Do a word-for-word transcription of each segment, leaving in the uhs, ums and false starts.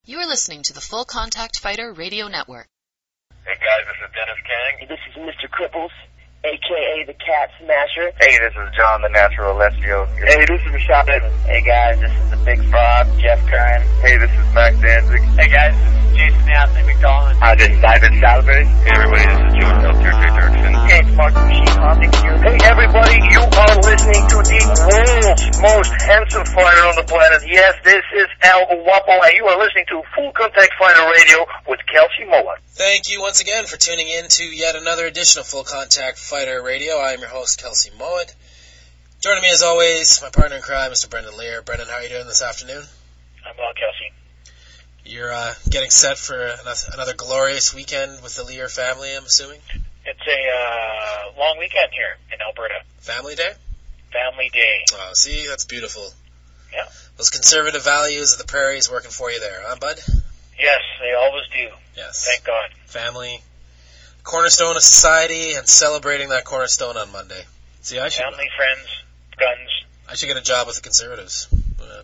You are listening to the Full Contact Fighter Radio Network. Hey guys, this is Dennis Kang. This is Mister Cripples, a k a the Cat Smasher. Hey, this is John the Natural Alessio. Hey, this is Rashad Evans. Hey guys, this is the Big Frog, Jeff Curran. Hey, this is Max Danzig. Hey guys, this is Jason Anthony McDonald. Hi, this is Ivan Salvary. Hey everybody, this is Joe Melcher Dirksen. Hey, it's Mark Machine Optic here. Hey everybody, you are listening to the world's most handsome fighter on the planet. Yes, this is Al Guapo, and you are listening to Full Contact Fighter Radio with Kelsey Moa. Thank you once again for tuning in to yet another edition of Full Contact Fighter Radio. I am your host, Kelsey Mowat. Joining me as always, my partner in crime, Mister Brendan Lear. Brendan, how are you doing this afternoon? I'm well, Kelsey. You're uh, getting set for another glorious weekend with the Lear family, I'm assuming? It's a uh, long weekend here in Alberta. Family Day? Family Day. Oh, see, that's beautiful. Yeah. Those conservative values of the prairies working for you there, huh, bud? Yes, they always do. Yes. Thank God. Family, cornerstone of society, and celebrating that cornerstone on Monday. See, I should... Family, friends, guns. I should get a job with the conservatives. Uh,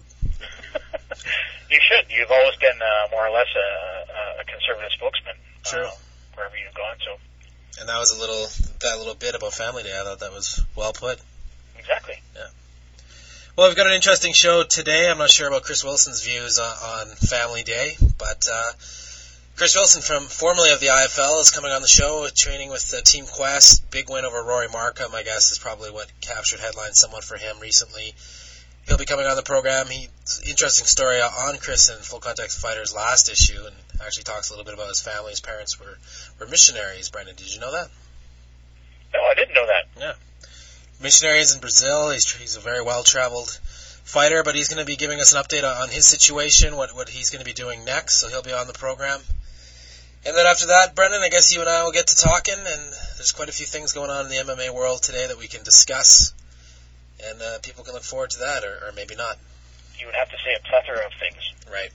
You should. You've always been uh, more or less a, a conservative spokesman. True. Uh, wherever you've gone, so. And that was a little, that little bit about Family Day. I thought that was well put. Exactly. Yeah. Well, we've got an interesting show today. I'm not sure about Chris Wilson's views on, on Family Day, but uh, Chris Wilson, from formerly of the I F L, is coming on the show, training with uh, Team Quest. Big win over Rory Markham, I guess, is probably what captured headlines somewhat for him recently. He'll be coming on the program. He, interesting story on Chris in Full Contact Fighter's last issue, and actually talks a little bit about his family. His parents were, were missionaries. Brendan, did you know that? No, I didn't know that. Yeah. Missionaries in Brazil. He's he's a very well-traveled fighter, but he's going to be giving us an update on, on his situation, what what he's going to be doing next, so he'll be on the program. And then after that, Brendan, I guess you and I will get to talking, and there's quite a few things going on in the M M A world today that we can discuss. And uh, people can look forward to that, or, or maybe not. You would have to say a plethora of things. Right.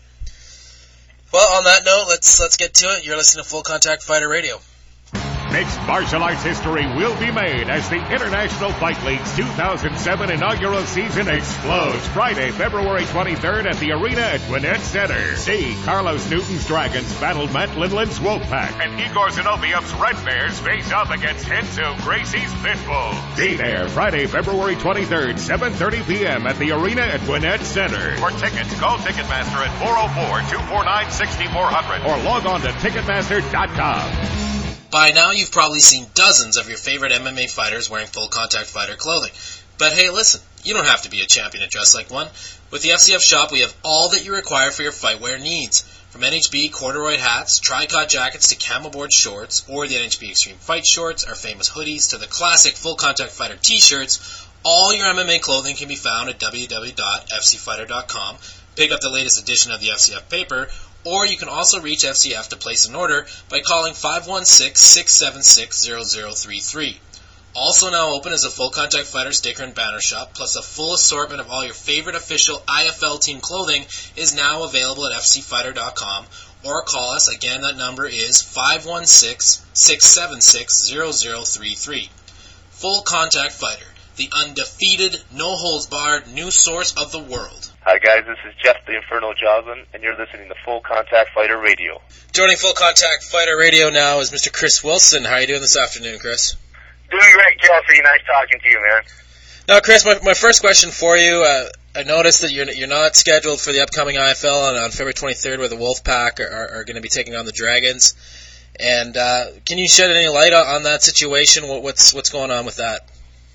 Well, on that note, let's let's get to it. You're listening to Full Contact Fighter Radio. Mixed martial arts history will be made as the International Fight League's two thousand seven inaugural season explodes Friday, February twenty-third at the arena at Gwinnett Center. See Carlos Newton's Dragons battle Matt Lindland's Wolfpack, and Igor Zinoviev's Red Bears face off against Renzo Gracie's Pitbull. Be there Friday, February twenty-third, seven thirty p.m. at the arena at Gwinnett Center. For tickets, call Ticketmaster at four oh four, two four nine, six four zero zero or log on to Ticketmaster dot com. By now, you've probably seen dozens of your favorite M M A fighters wearing Full Contact Fighter clothing. But hey, listen, you don't have to be a champion to dress like one. With the F C F shop, we have all that you require for your fightwear needs. From N H B corduroy hats, tricot jackets to camelboard shorts, or the N H B Extreme Fight shorts, our famous hoodies, to the classic Full Contact Fighter t-shirts, all your M M A clothing can be found at w w w dot f c fighter dot com. Pick up the latest edition of the F C F paper, or you can also reach F C F to place an order by calling five one six, six seven six, zero zero three three. Also now open is a Full Contact Fighter sticker and banner shop, plus a full assortment of all your favorite official I F L team clothing is now available at f c fighter dot com, or call us. Again, that number is five one six, six seven six, zero zero three three. Full Contact Fighter, the undefeated, no-holds-barred news source of the world. Hi guys, this is Jeff the Inferno Joslin, and you're listening to Full Contact Fighter Radio. Joining Full Contact Fighter Radio now is Mister Chris Wilson. How are you doing this afternoon, Chris? Doing great, Kelsey. Nice talking to you, man. Now, Chris, my, my first question for you, uh, I noticed that you're you're not scheduled for the upcoming I F L on, on February twenty-third, where the Wolfpack are, are, are going to be taking on the Dragons. And uh, can you shed any light on, on that situation? What, what's what's going on with that?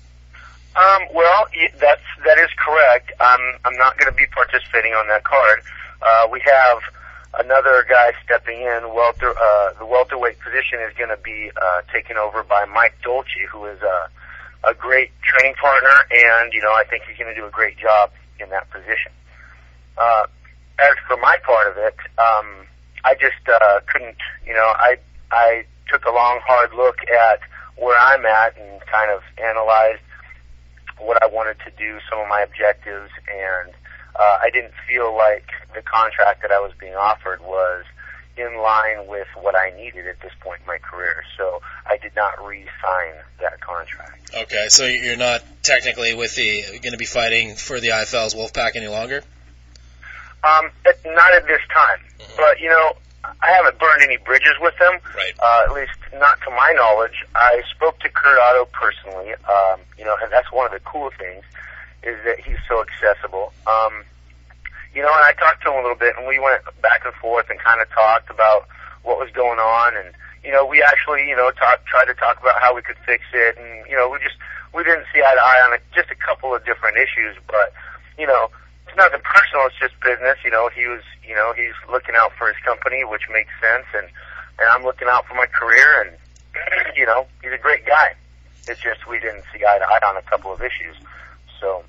Um, well, that's, that is correct. I'm, I'm not going to be participating on that card. Uh, we have another guy stepping in. Welter, uh, the welterweight position is going to be, uh, taken over by Mike Dolce, who is a, a great training partner, and, you know, I think he's going to do a great job in that position. Uh, as for my part of it, um, I just, uh, couldn't, you know, I, I took a long, hard look at where I'm at and kind of analyzed what I wanted to do, some of my objectives, and uh, I didn't feel like the contract that I was being offered was in line with what I needed at this point in my career. So I did not re-sign that contract. Okay, so you're not technically with the going to be fighting for the I F L's Wolfpack any longer? Um, at, not at this time. Mm-hmm. But, you know, I haven't burned any bridges with them. Right. Uh, at least not to my knowledge. I spoke to Kurt Otto personally, um, you know, and that's one of the cool things, is that he's so accessible. Um, you know, and I talked to him a little bit, and we went back and forth and kind of talked about what was going on, and, you know, we actually, you know, talk, tried to talk about how we could fix it, and, you know, we just, we didn't see eye to eye on it, just a couple of different issues, but, you know, it's nothing personal, it's just business, you know, he was, you know, he's looking out for his company, which makes sense, and, and I'm looking out for my career, and, you know, he's a great guy. It's just we didn't see eye to eye on a couple of issues, so.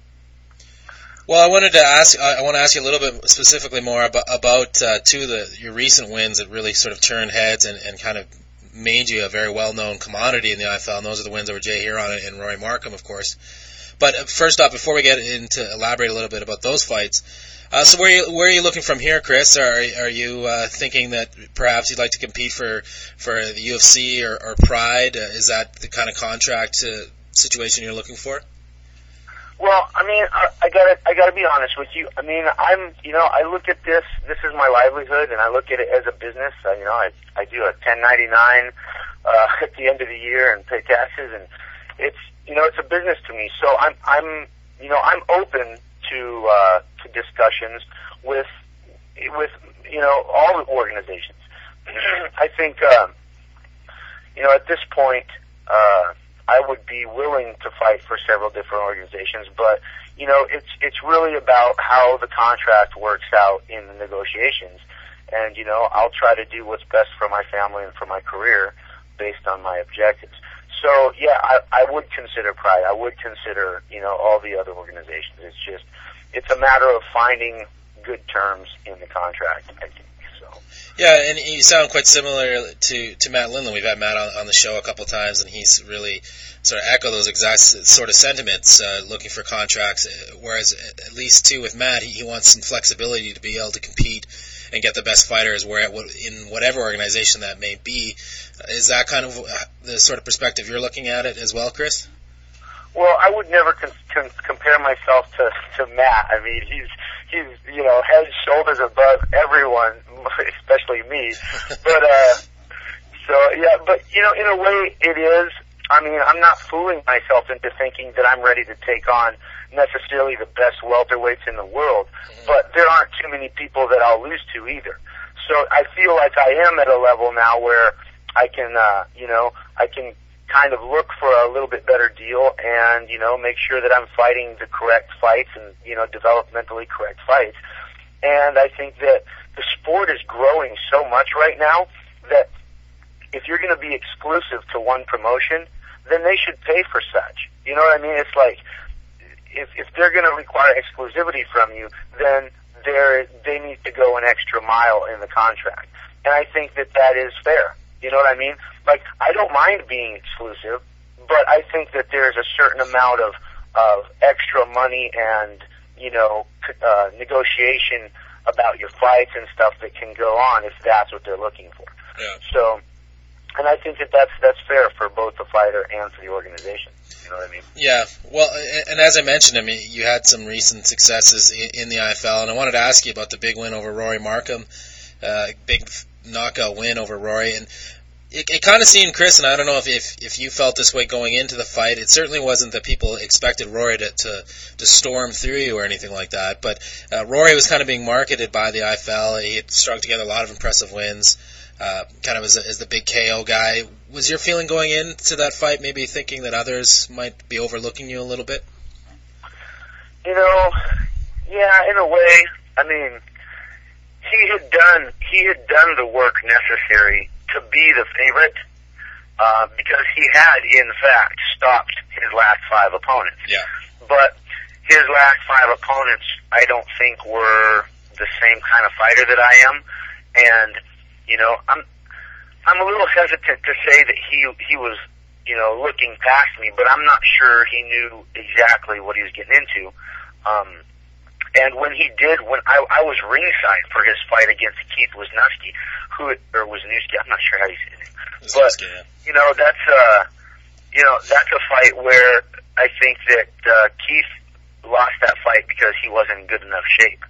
Well, I wanted to ask. I want to ask you a little bit specifically more about, about uh, two of the, your recent wins that really sort of turned heads and, and kind of made you a very well-known commodity in the I F L. And those are the wins over Jay Huron and Rory Markham, of course. But first off, before we get into elaborate a little bit about those fights, uh, so where are you, where are you looking from here, Chris? Are are you uh, thinking that perhaps you'd like to compete for for the U F C or, or Pride? Uh, is that the kind of contract uh, situation you're looking for? Well, I mean, I, I gotta, I gotta be honest with you. I mean, I'm, you know, I look at this, this is my livelihood, and I look at it as a business. Uh, you know, I, I do a ten ninety-nine, uh, at the end of the year and pay taxes, and it's, you know, it's a business to me. So I'm, I'm, you know, I'm open to, uh, to discussions with, with, you know, all the organizations. I think, um, you know, at this point, uh, I would be willing to fight for several different organizations, but, you know, it's, it's really about how the contract works out in the negotiations. And, you know, I'll try to do what's best for my family and for my career based on my objectives. So, yeah, I, I would consider Pride. I would consider, you know, all the other organizations. It's just, it's a matter of finding good terms in the contract, I think. Yeah, and you sound quite similar to, to Matt Lindland. We've had Matt on, on the show a couple of times, and he's really sort of echoed those exact sort of sentiments, uh, looking for contracts. Whereas, at least, too, with Matt, he, he wants some flexibility to be able to compete and get the best fighters where in whatever organization that may be. Is that kind of the sort of perspective you're looking at it as well, Chris? Well, I would never con- con- compare myself to, to Matt. I mean, he's, he's, you know, head and shoulders above everyone, especially me. But, uh, so, yeah, but, you know, in a way it is. I mean, I'm not fooling myself into thinking that I'm ready to take on necessarily the best welterweights in the world, but there aren't too many people that I'll lose to either. So I feel like I am at a level now where I can, uh, you know, I can kind of look for a little bit better deal and, you know, make sure that I'm fighting the correct fights and, you know, developmentally correct fights. And I think that the sport is growing so much right now that if you're going to be exclusive to one promotion, then they should pay for such. You know what I mean? It's like, if, if they're going to require exclusivity from you, then they're, they need to go an extra mile in the contract. And I think that that is fair. You know what I mean? Like, I don't mind being exclusive, but I think that there's a certain amount of, of extra money and, you know, uh, negotiation about your fights and stuff that can go on if that's what they're looking for. Yeah. So, and I think that that's, that's fair for both the fighter and for the organization. You know what I mean? Yeah. Well, and as I mentioned, I mean, you had some recent successes in the I F L, and I wanted to ask you about the big win over Rory Markham, uh, big knockout win over Rory, and it, it kind of seemed, Chris, and I don't know if, if if you felt this way going into the fight. It certainly wasn't that people expected Rory to to, to storm through you or anything like that, but uh, Rory was kind of being marketed by the I F L. He had strung together a lot of impressive wins, uh, kind of as, a, as the big K O guy. Was your feeling going into that fight maybe thinking that others might be overlooking you a little bit? You know, yeah, in a way. I mean, he had done he had done the work necessary to be the favorite, uh, because he had, in fact, stopped his last five opponents. Yeah. But his last five opponents, I don't think, were the same kind of fighter that I am. And, you know, I'm, I'm a little hesitant to say that he, he was, you know, looking past me, but I'm not sure he knew exactly what he was getting into. Um, And when he did, when I, I was ringside for his fight against Keith Wisniewski, who, or Wisniewski, I'm not sure how you say it. But, yeah. you know, that's, uh, you know, that's a fight where I think that, uh, Keith lost that fight because he wasn't in good enough shape.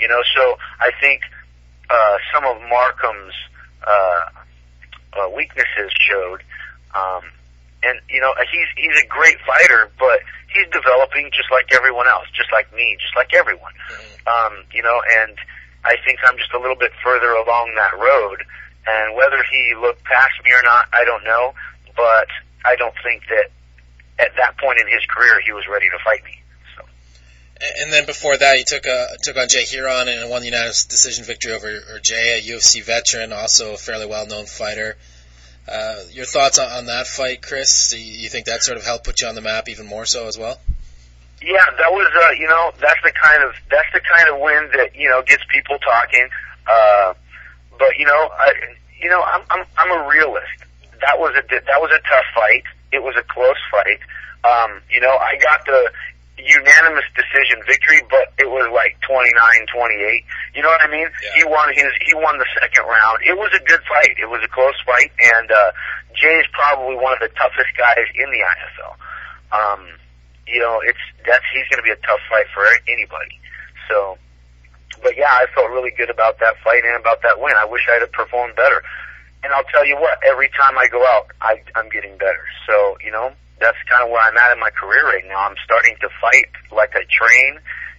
You know, so I think uh, some of Markham's uh, uh, weaknesses showed. Um, and, you know, he's he's a great fighter, but he's developing just like everyone else, just like me, just like everyone. Um, you know, and I think I'm just a little bit further along that road. And whether he looked past me or not, I don't know. But I don't think that at that point in his career he was ready to fight me. So. And then before that, you took a, took on Jay Heron and won the unanimous decision victory over or Jay, a U F C veteran, also a fairly well-known fighter. Uh, your thoughts on, on that fight, Chris? You think that sort of helped put you on the map even more so as well? Yeah, that was, uh, you know, that's the kind of, that's the kind of win that, you know, gets people talking. Uh, but, you know, I, you know, I'm, I'm, I'm a realist. That was a, that was a tough fight. It was a close fight. Um, you know, I got the unanimous decision victory, but it was like twenty-nine twenty-eight. You know what I mean? Yeah. He won his, he won the second round. It was a good fight. It was a close fight, and, uh, Jay's probably one of the toughest guys in the I F L. Um, you know, it's, that's, he's gonna be a tough fight for anybody. So, but yeah, I felt really good about that fight and about that win. I wish I'd have performed better. And I'll tell you what, every time I go out, I, I'm getting better. So, you know, that's kind of where I'm at in my career right now. I'm starting to fight like I train,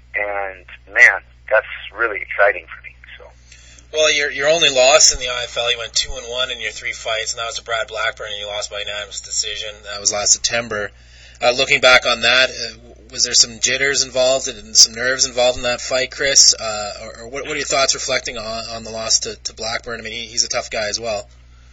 and man, that's really exciting for me. So, well, your your only loss in the I F L, you went two and one in your three fights, and that was to Brad Blackburn, and you lost by unanimous decision. That was last September. Uh, looking back on that, uh, was there some jitters involved and some nerves involved in that fight, Chris? Uh, or, or what, what are your thoughts reflecting on, on the loss to, to Blackburn? I mean, he, he's a tough guy as well.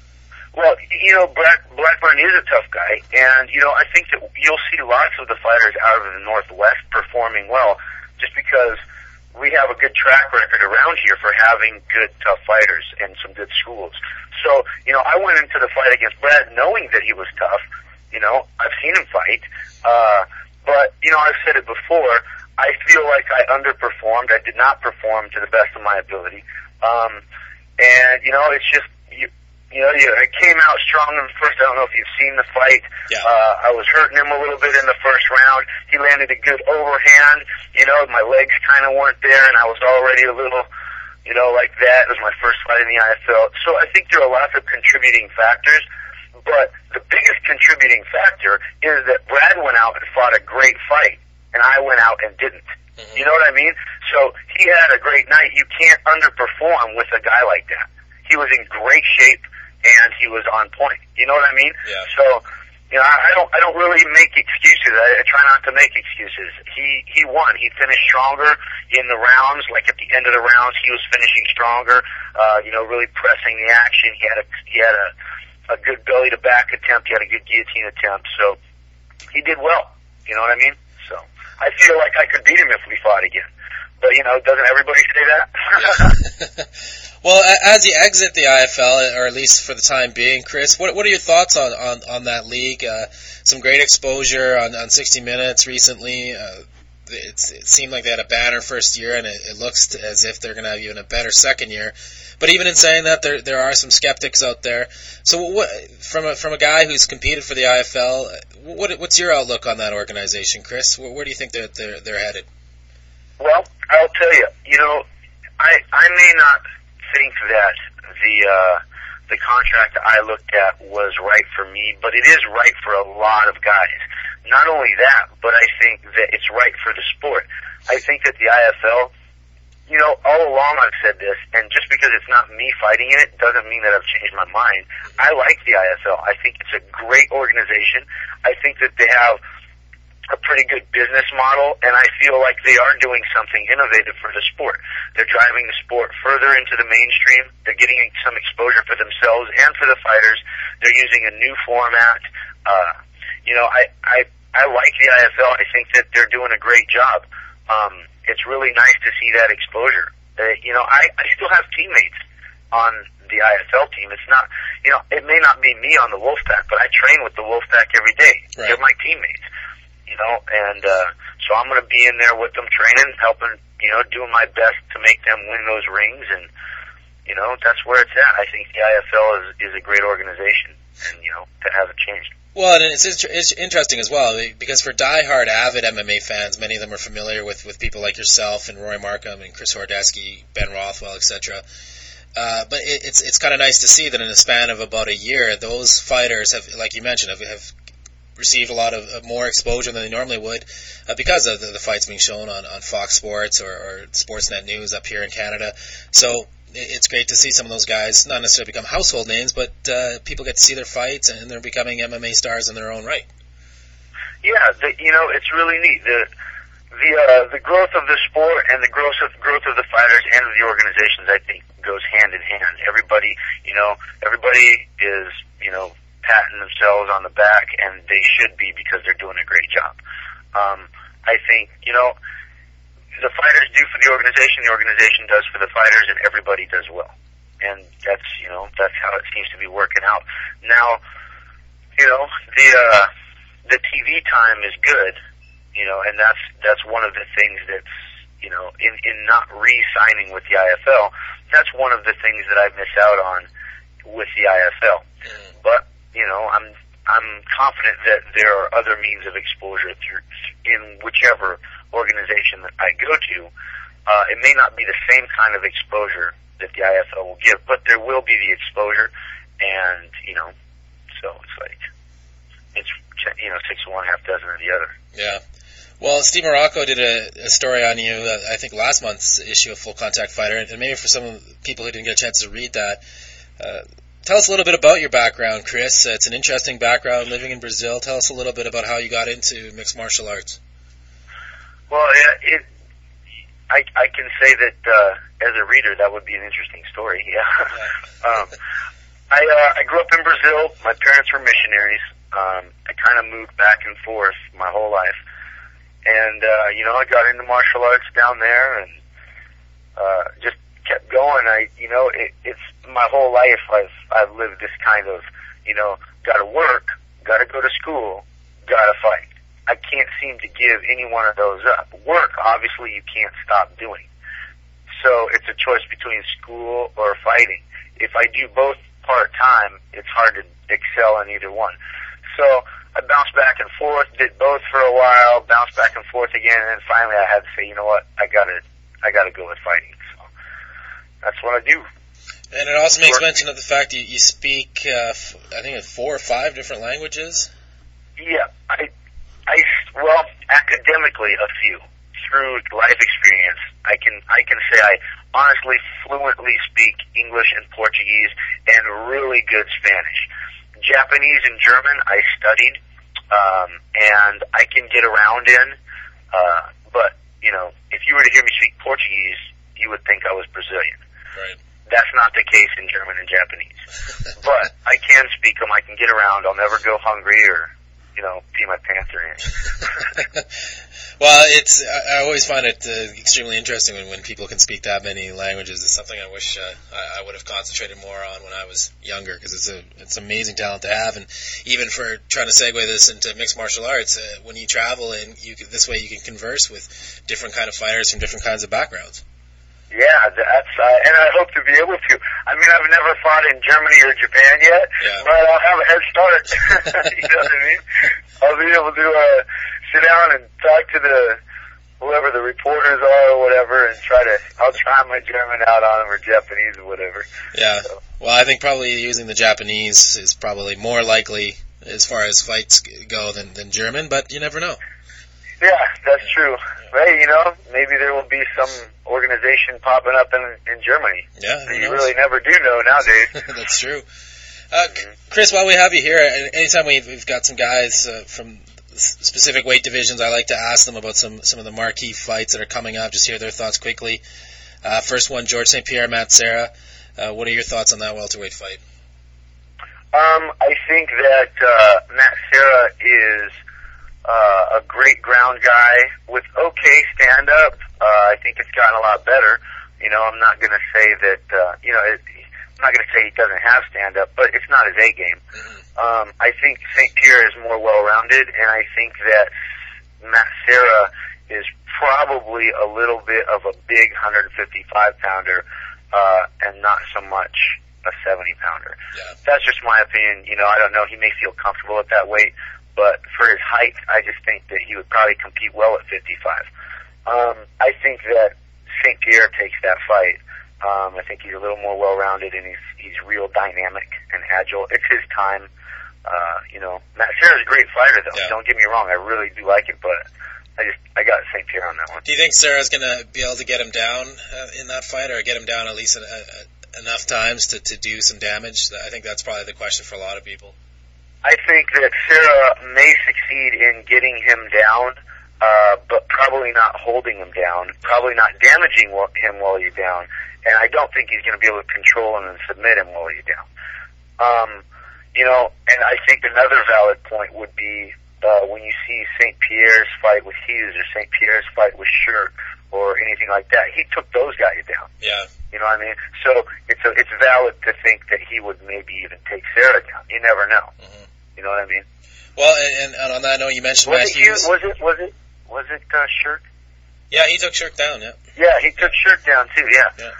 Well, you know, Black, Blackburn is a tough guy, and, you know, I think that you'll see lots of the fighters out of the Northwest performing well, just because we have a good track record around here for having good, tough fighters and some good schools. So, you know, I went into the fight against Brad knowing that he was tough. You know, I've seen him fight, uh, but, you know, I've said it before, I feel like I underperformed. I did not perform to the best of my ability. Um, and, you know, it's just, you, You know, I came out strong in the first. I don't know if you've seen the fight. Yeah. Uh, I was hurting him a little bit in the first round. He landed a good overhand. You know, my legs kind of weren't there, and I was already a little, you know, like that. It was my first fight in the I F L. So I think there are lots of contributing factors. But the biggest contributing factor is that Brad went out and fought a great fight, and I went out and didn't. Mm-hmm. You know what I mean? So he had a great night. You can't underperform with a guy like that. He was in great shape, and he was on point. You know what I mean? Yeah. So, you know, I, I don't, I don't really make excuses. I, I try not to make excuses. He, he won. He finished stronger in the rounds. Like at the end of the rounds, he was finishing stronger. Uh, you know, really pressing the action. He had a, he had a, a good belly to back attempt. He had a good guillotine attempt. So he did well. You know what I mean? So I feel like I could beat him if we fought again. But, you know, doesn't everybody say that? Yeah. Well, as you exit the I F L, or at least for the time being, Chris, what what are your thoughts on, on, on that league? Uh, some great exposure on, on sixty minutes recently. Uh, it's, it seemed like they had a banner first year, and it, it looks as if they're going to have even a better second year. But even in saying that, there there are some skeptics out there. So, what from a from a guy who's competed for the I F L, what what's your outlook on that organization, Chris? Where, where do you think they're they're, they're headed? Well, I'll tell you. You know, I I may not think that the uh, the contract I looked at was right for me, but it is right for a lot of guys. Not only that, but I think that it's right for the sport. I think that the I F L, you know, all along I've said this, and just because it's not me fighting in it doesn't mean that I've changed my mind. I like the I F L. I think it's a great organization. I think that they have a pretty good business model, and I feel like they are doing something innovative for the sport. They're driving the sport further into the mainstream. They're getting some exposure for themselves and for the fighters. They're using a new format. Uh, you know, I, I, I like the I F L. I think that they're doing a great job. Um, it's really nice to see that exposure. Uh, you know, I, I still have teammates on the I F L team. It's not, you know, it may not be me on the Wolfpack, but I train with the Wolfpack every day. Right. They're my teammates. You know, and uh, so I'm going to be in there with them training, helping, you know, doing my best to make them win those rings, and, you know, that's where it's at. I think the I F L is, is a great organization, and, you know, that hasn't changed. Well, and it's, it's interesting as well, because for diehard, avid M M A fans, many of them are familiar with, with people like yourself and Roy Markham and Chris Hordesky, Ben Rothwell, et cetera. Uh, but it, it's it's kind of nice to see that in a span of about a year, those fighters have, like you mentioned, have, have received a lot of uh, more exposure than they normally would uh, because of the, the fights being shown on, on Fox Sports or, or Sportsnet News up here in Canada. So it's great to see some of those guys not necessarily become household names, but uh, people get to see their fights and they're becoming M M A stars in their own right. Yeah, the, you know, it's really neat. The the uh, the growth of the sport and the growth of growth of the fighters and of the organizations, I think, goes hand in hand. Everybody, you know, everybody is, you know, patting themselves on the back, and they should be because they're doing a great job. Um, I think, you know, the fighters do for the organization, the organization does for the fighters, and everybody does well. And that's, you know, that's how it seems to be working out. Now, you know, the, uh, the T V time is good, you know, and that's, that's one of the things that's, you know, in, in not re-signing with the I F L, that's one of the things that I miss out on with the I F L. But, you know, I'm, I'm confident that there are other means of exposure through, in whichever organization that I go to. Uh, it may not be the same kind of exposure that the I F L will give, but there will be the exposure, and, you know, so it's like, it's, you know, six of one, half dozen of the other. Yeah. Well, Steve Morocco did a, a story on you, uh, I think last month's issue of Full Contact Fighter, and maybe for some people who didn't get a chance to read that, uh, tell us a little bit about your background, Chris. Uh, it's an interesting background, living in Brazil. Tell us a little bit about how you got into mixed martial arts. Well, it, it I, I can say that uh, as a reader, that would be an interesting story. Yeah. yeah. um, I uh, I grew up in Brazil. My parents were missionaries. Um, I kind of moved back and forth my whole life, and uh, you know, I got into martial arts down there, and uh, just kept going. I, you know, it, it's my whole life. I've I've lived this kind of, you know, got to work, got to go to school, got to fight. I can't seem to give any one of those up. Work, obviously, you can't stop doing. So it's a choice between school or fighting. If I do both part-time, it's hard to excel in either one. So I bounced back and forth, did both for a while, bounced back and forth again, and then finally I had to say, you know what, I gotta, I gotta go with fighting. So that's what I do. And it also makes mention of the fact that you speak, uh, f- I think, four or five different languages. Yeah, I. I, well, academically, a few. Through life experience, I can I can say I honestly fluently speak English and Portuguese and really good Spanish. Japanese and German I studied, um, and I can get around in. Uh, but you know, if you were to hear me speak Portuguese, you would think I was Brazilian. Right. That's not the case in German and Japanese. But I can speak them. I can get around. I'll never go hungry or, you know, pee my pants or anything. Well, it's I, I always find it uh, extremely interesting when, when people can speak that many languages. It's something I wish uh, I, I would have concentrated more on when I was younger, because it's a it's an amazing talent to have. And even for trying to segue this into mixed martial arts, uh, when you travel and you can, this way you can converse with different kind of fighters from different kinds of backgrounds. Yeah, that's, uh, and I hope to be able to. I mean, I've never fought in Germany or Japan yet, yeah. but I'll have a head start. You know what I mean? I'll be able to, uh, sit down and talk to the, whoever the reporters are or whatever, and try to, I'll try my German out on them, or Japanese or whatever. Yeah. So. Well, I think probably using the Japanese is probably more likely as far as fights go than, than German, but you never know. Yeah, that's true. Hey, you know, maybe there will be some organization popping up in, in Germany. Yeah, so you knows? really never do know nowadays. That's true. Uh, Chris, while we have you here, anytime we've, we've got some guys uh, from specific weight divisions, I like to ask them about some, some of the marquee fights that are coming up, just hear their thoughts quickly. Uh, first one, George Saint Pierre, Matt Serra. Uh, what are your thoughts on that welterweight fight? Um, I think that uh, Matt Serra is Uh, a great ground guy with okay stand-up. Uh, I think it's gotten a lot better. You know, I'm not going to say that, uh, you know, it, I'm not going to say he doesn't have stand-up, but it's not his A game. Um, I think Saint Pierre is more well-rounded, and I think that Matt Serra is probably a little bit of a big one fifty-five pounder, uh, and not so much a seventy pounder. Yeah. That's just my opinion. You know, I don't know. He may feel comfortable at that weight, but for his height, I just think that he would probably compete well at fifty-five. Um, I think that Saint Pierre takes that fight. Um, I think he's a little more well-rounded, and he's he's real dynamic and agile. It's his time. Uh, you know, Matt Serra's a great fighter, though. Yeah. Don't get me wrong. I really do like it, but I just I got Saint Pierre on that one. Do you think Serra's going to be able to get him down uh, in that fight, or get him down at least a, a, enough times to, to do some damage? I think that's probably the question for a lot of people. I think that Serra may succeed in getting him down, uh, but probably not holding him down, probably not damaging him while he's down, and I don't think he's going to be able to control him and submit him while he's down. Um, you know, and I think another valid point would be uh, when you see Saint Pierre's fight with Hughes or Saint Pierre's fight with Shirk or anything like that, he took those guys down. Yeah. You know what I mean? So it's a, it's valid to think that he would maybe even take Serra down. You never know. Mm-hmm. You know what I mean? Well, and, and on that note, you mentioned was Matt it Hughes. Was it was it was it uh, Shirk? Yeah, he took Shirk down. Yeah. Yeah, he took Shirk down too. Yeah. Yeah.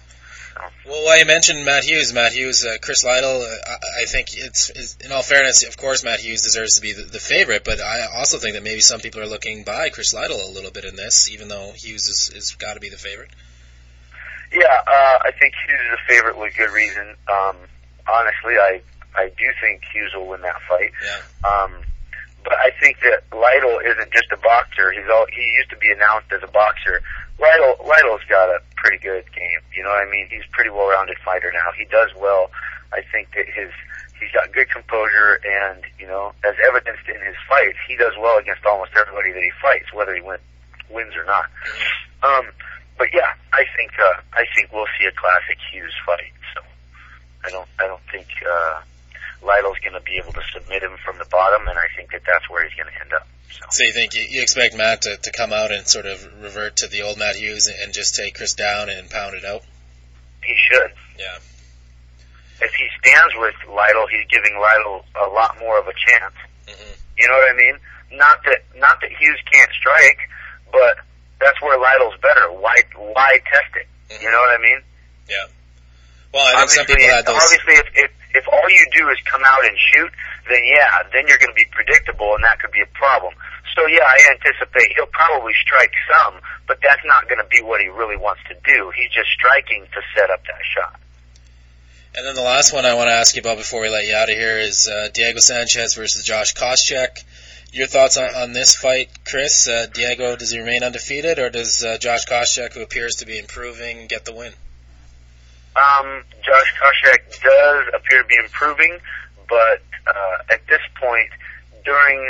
Well, while you mentioned Matt Hughes, Matt Hughes, uh, Chris Lytle, uh, I, I think it's, it's, in all fairness, of course, Matt Hughes deserves to be the, the favorite, but I also think that maybe some people are looking by Chris Lytle a little bit in this, even though Hughes is, is got to be the favorite. Yeah, uh, I think Hughes is a favorite with good reason. Um, honestly, I I do think Hughes will win that fight. Yeah. Um, but I think that Lytle isn't just a boxer. He's all, he used to be announced as a boxer. Lytle, Lytle's got a pretty good game. You know what I mean? He's a pretty well-rounded fighter now. He does well. I think that his he's got good composure, and you know, as evidenced in his fights, he does well against almost everybody that he fights, whether he win, wins or not. Mm-hmm. Um, but yeah, I think uh, I think we'll see a classic Hughes fight. So I don't I don't think uh, Lytle's going to be able to submit him from the bottom, and I think that that's where he's going to end up. So. so you think you, you expect Matt to, to come out and sort of revert to the old Matt Hughes and, and just take Chris down and pound it out? He should. Yeah. If he stands with Lytle, he's giving Lytle a lot more of a chance. Mm-hmm. You know what I mean? Not that not that Hughes can't strike, but that's where Lytle's better. Why why test it? Mm-hmm. You know what I mean? Yeah. Well, I think obviously, some people had those. Obviously, if, if if all you do is come out and shoot, then yeah, then you're going to be predictable, and that could be a problem. So yeah, I anticipate he'll probably strike some, but that's not going to be what he really wants to do. He's just striking to set up that shot. And then the last one I want to ask you about before we let you out of here is uh, Diego Sanchez versus Josh Koscheck. Your thoughts on, on this fight, Chris? Uh, Diego, does he remain undefeated, or does uh, Josh Koscheck, who appears to be improving, get the win? Um, Josh Koscheck does appear to be improving, but uh, at this point, during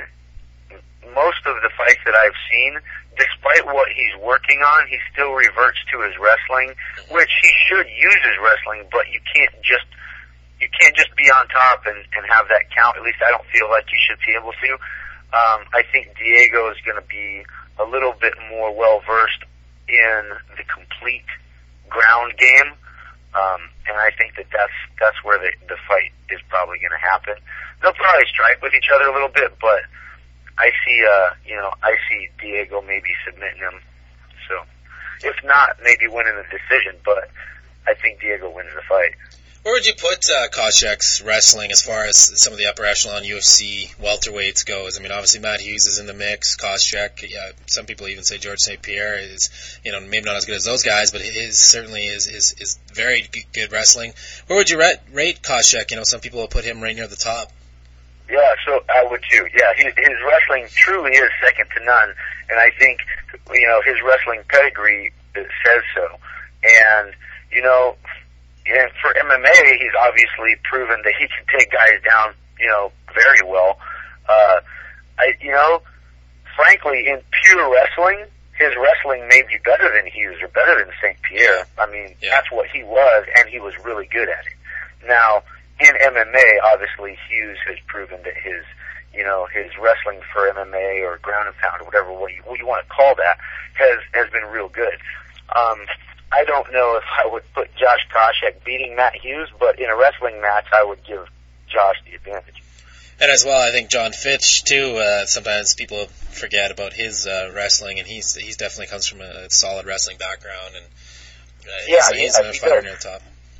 most of the fights that I've seen, despite what he's working on, he still reverts to his wrestling, which he should use his wrestling, but you can't just you can't just be on top and, and have that count. At least I don't feel like you should be able to. Um, I think Diego is going to be a little bit more well-versed in the complete ground game. Um, and I think that that's, that's where the, the fight is probably going to happen. They'll probably strike with each other a little bit, but I see, uh, you know, I see Diego maybe submitting him. So, if not, maybe winning the decision, but I think Diego wins the fight. Where would you put uh, Koscheck's wrestling as far as some of the upper echelon U F C welterweights goes? I mean, obviously Matt Hughes is in the mix. Koscheck, yeah, some people even say George Saint Pierre is, you know, maybe not as good as those guys, but his certainly is is, is very good wrestling. Where would you rate, rate Koscheck? You know, some people will put him right near the top. Yeah, so I would too. Yeah, his, his wrestling truly is second to none, and I think, you know, his wrestling pedigree says so. And, you know, and for M M A, he's obviously proven that he can take guys down, you know, very well. Uh, I, you know, frankly, in pure wrestling, his wrestling may be better than Hughes or better than Saint Pierre. I mean, yeah. That's what he was, and he was really good at it. Now, in M M A, obviously, Hughes has proven that his, you know, his wrestling for M M A or ground and pound or whatever what you, what you want to call that has has been real good. Um, I don't know if I would put Josh Koscheck beating Matt Hughes, but in a wrestling match, I would give Josh the advantage. And as well, I think John Fitch too. Uh, sometimes people forget about his uh, wrestling, and he's he's definitely comes from a solid wrestling background, and uh, yeah, he's, he's yeah, another he fighter does. near the top.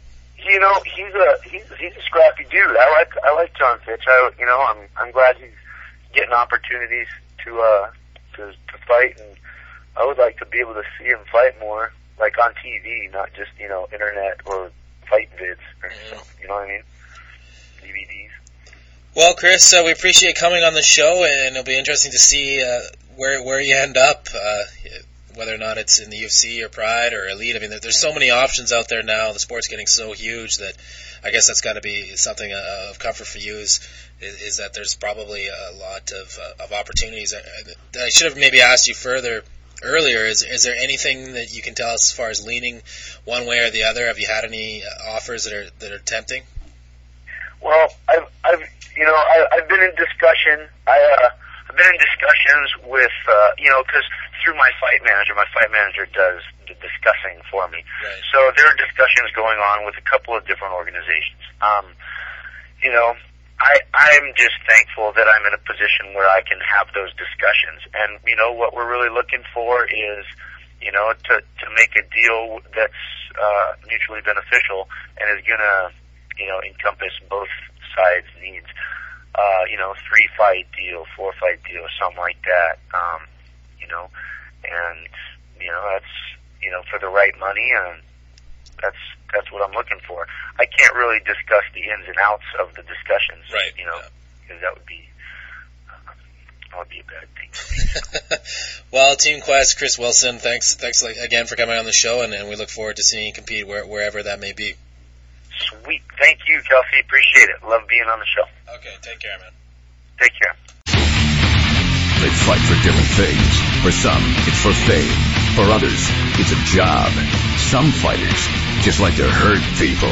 you know, he's a he's he's a scrappy dude. I like I like John Fitch. I you know I'm I'm glad he's getting opportunities to uh to to fight, and I would like to be able to see him fight more, like on T V, not just you know internet or fight vids or mm-hmm. something. You know what I mean? D V Ds. Well, Chris, uh, we appreciate coming on the show, and it'll be interesting to see uh, where where you end up, uh, whether or not it's in the U F C or Pride or Elite. I mean, there, there's so many options out there now. The sport's getting so huge that I guess that's got to be something uh, of comfort for you is, is, is that there's probably a lot of, uh, of opportunities. I, I should have maybe asked you further earlier. Is, is there anything that you can tell us as far as leaning one way or the other? Have you had any offers that are that are tempting? Well, I've, I've, you know, I, I've been in discussion. I, uh, I've been in discussions with, uh, you know, because through my fight manager, my fight manager does the discussing for me. Right. So there are discussions going on with a couple of different organizations. Um, you know, I, I'm just thankful that I'm in a position where I can have those discussions. And, you know, what we're really looking for is, you know, to, to make a deal that's, uh, mutually beneficial and is gonna, you know, encompass both sides' needs. Uh, you know, three fight deal, four fight deal, something like that. Um, you know, and you know that's you know for the right money, and that's that's what I'm looking for. I can't really discuss the ins and outs of the discussions, right? You know, yeah. because that would be uh, that would be a bad thing for me. Well, Team Quest, Chris Wilson, thanks thanks again for coming on the show, and, and we look forward to seeing you compete where, wherever that may be. Sweet. Thank you, Kelsey. Appreciate it. Love being on the show. Okay, take care, man. Take care. They fight for different things. For some, it's for fame. For others, it's a job. Some fighters just like to hurt people.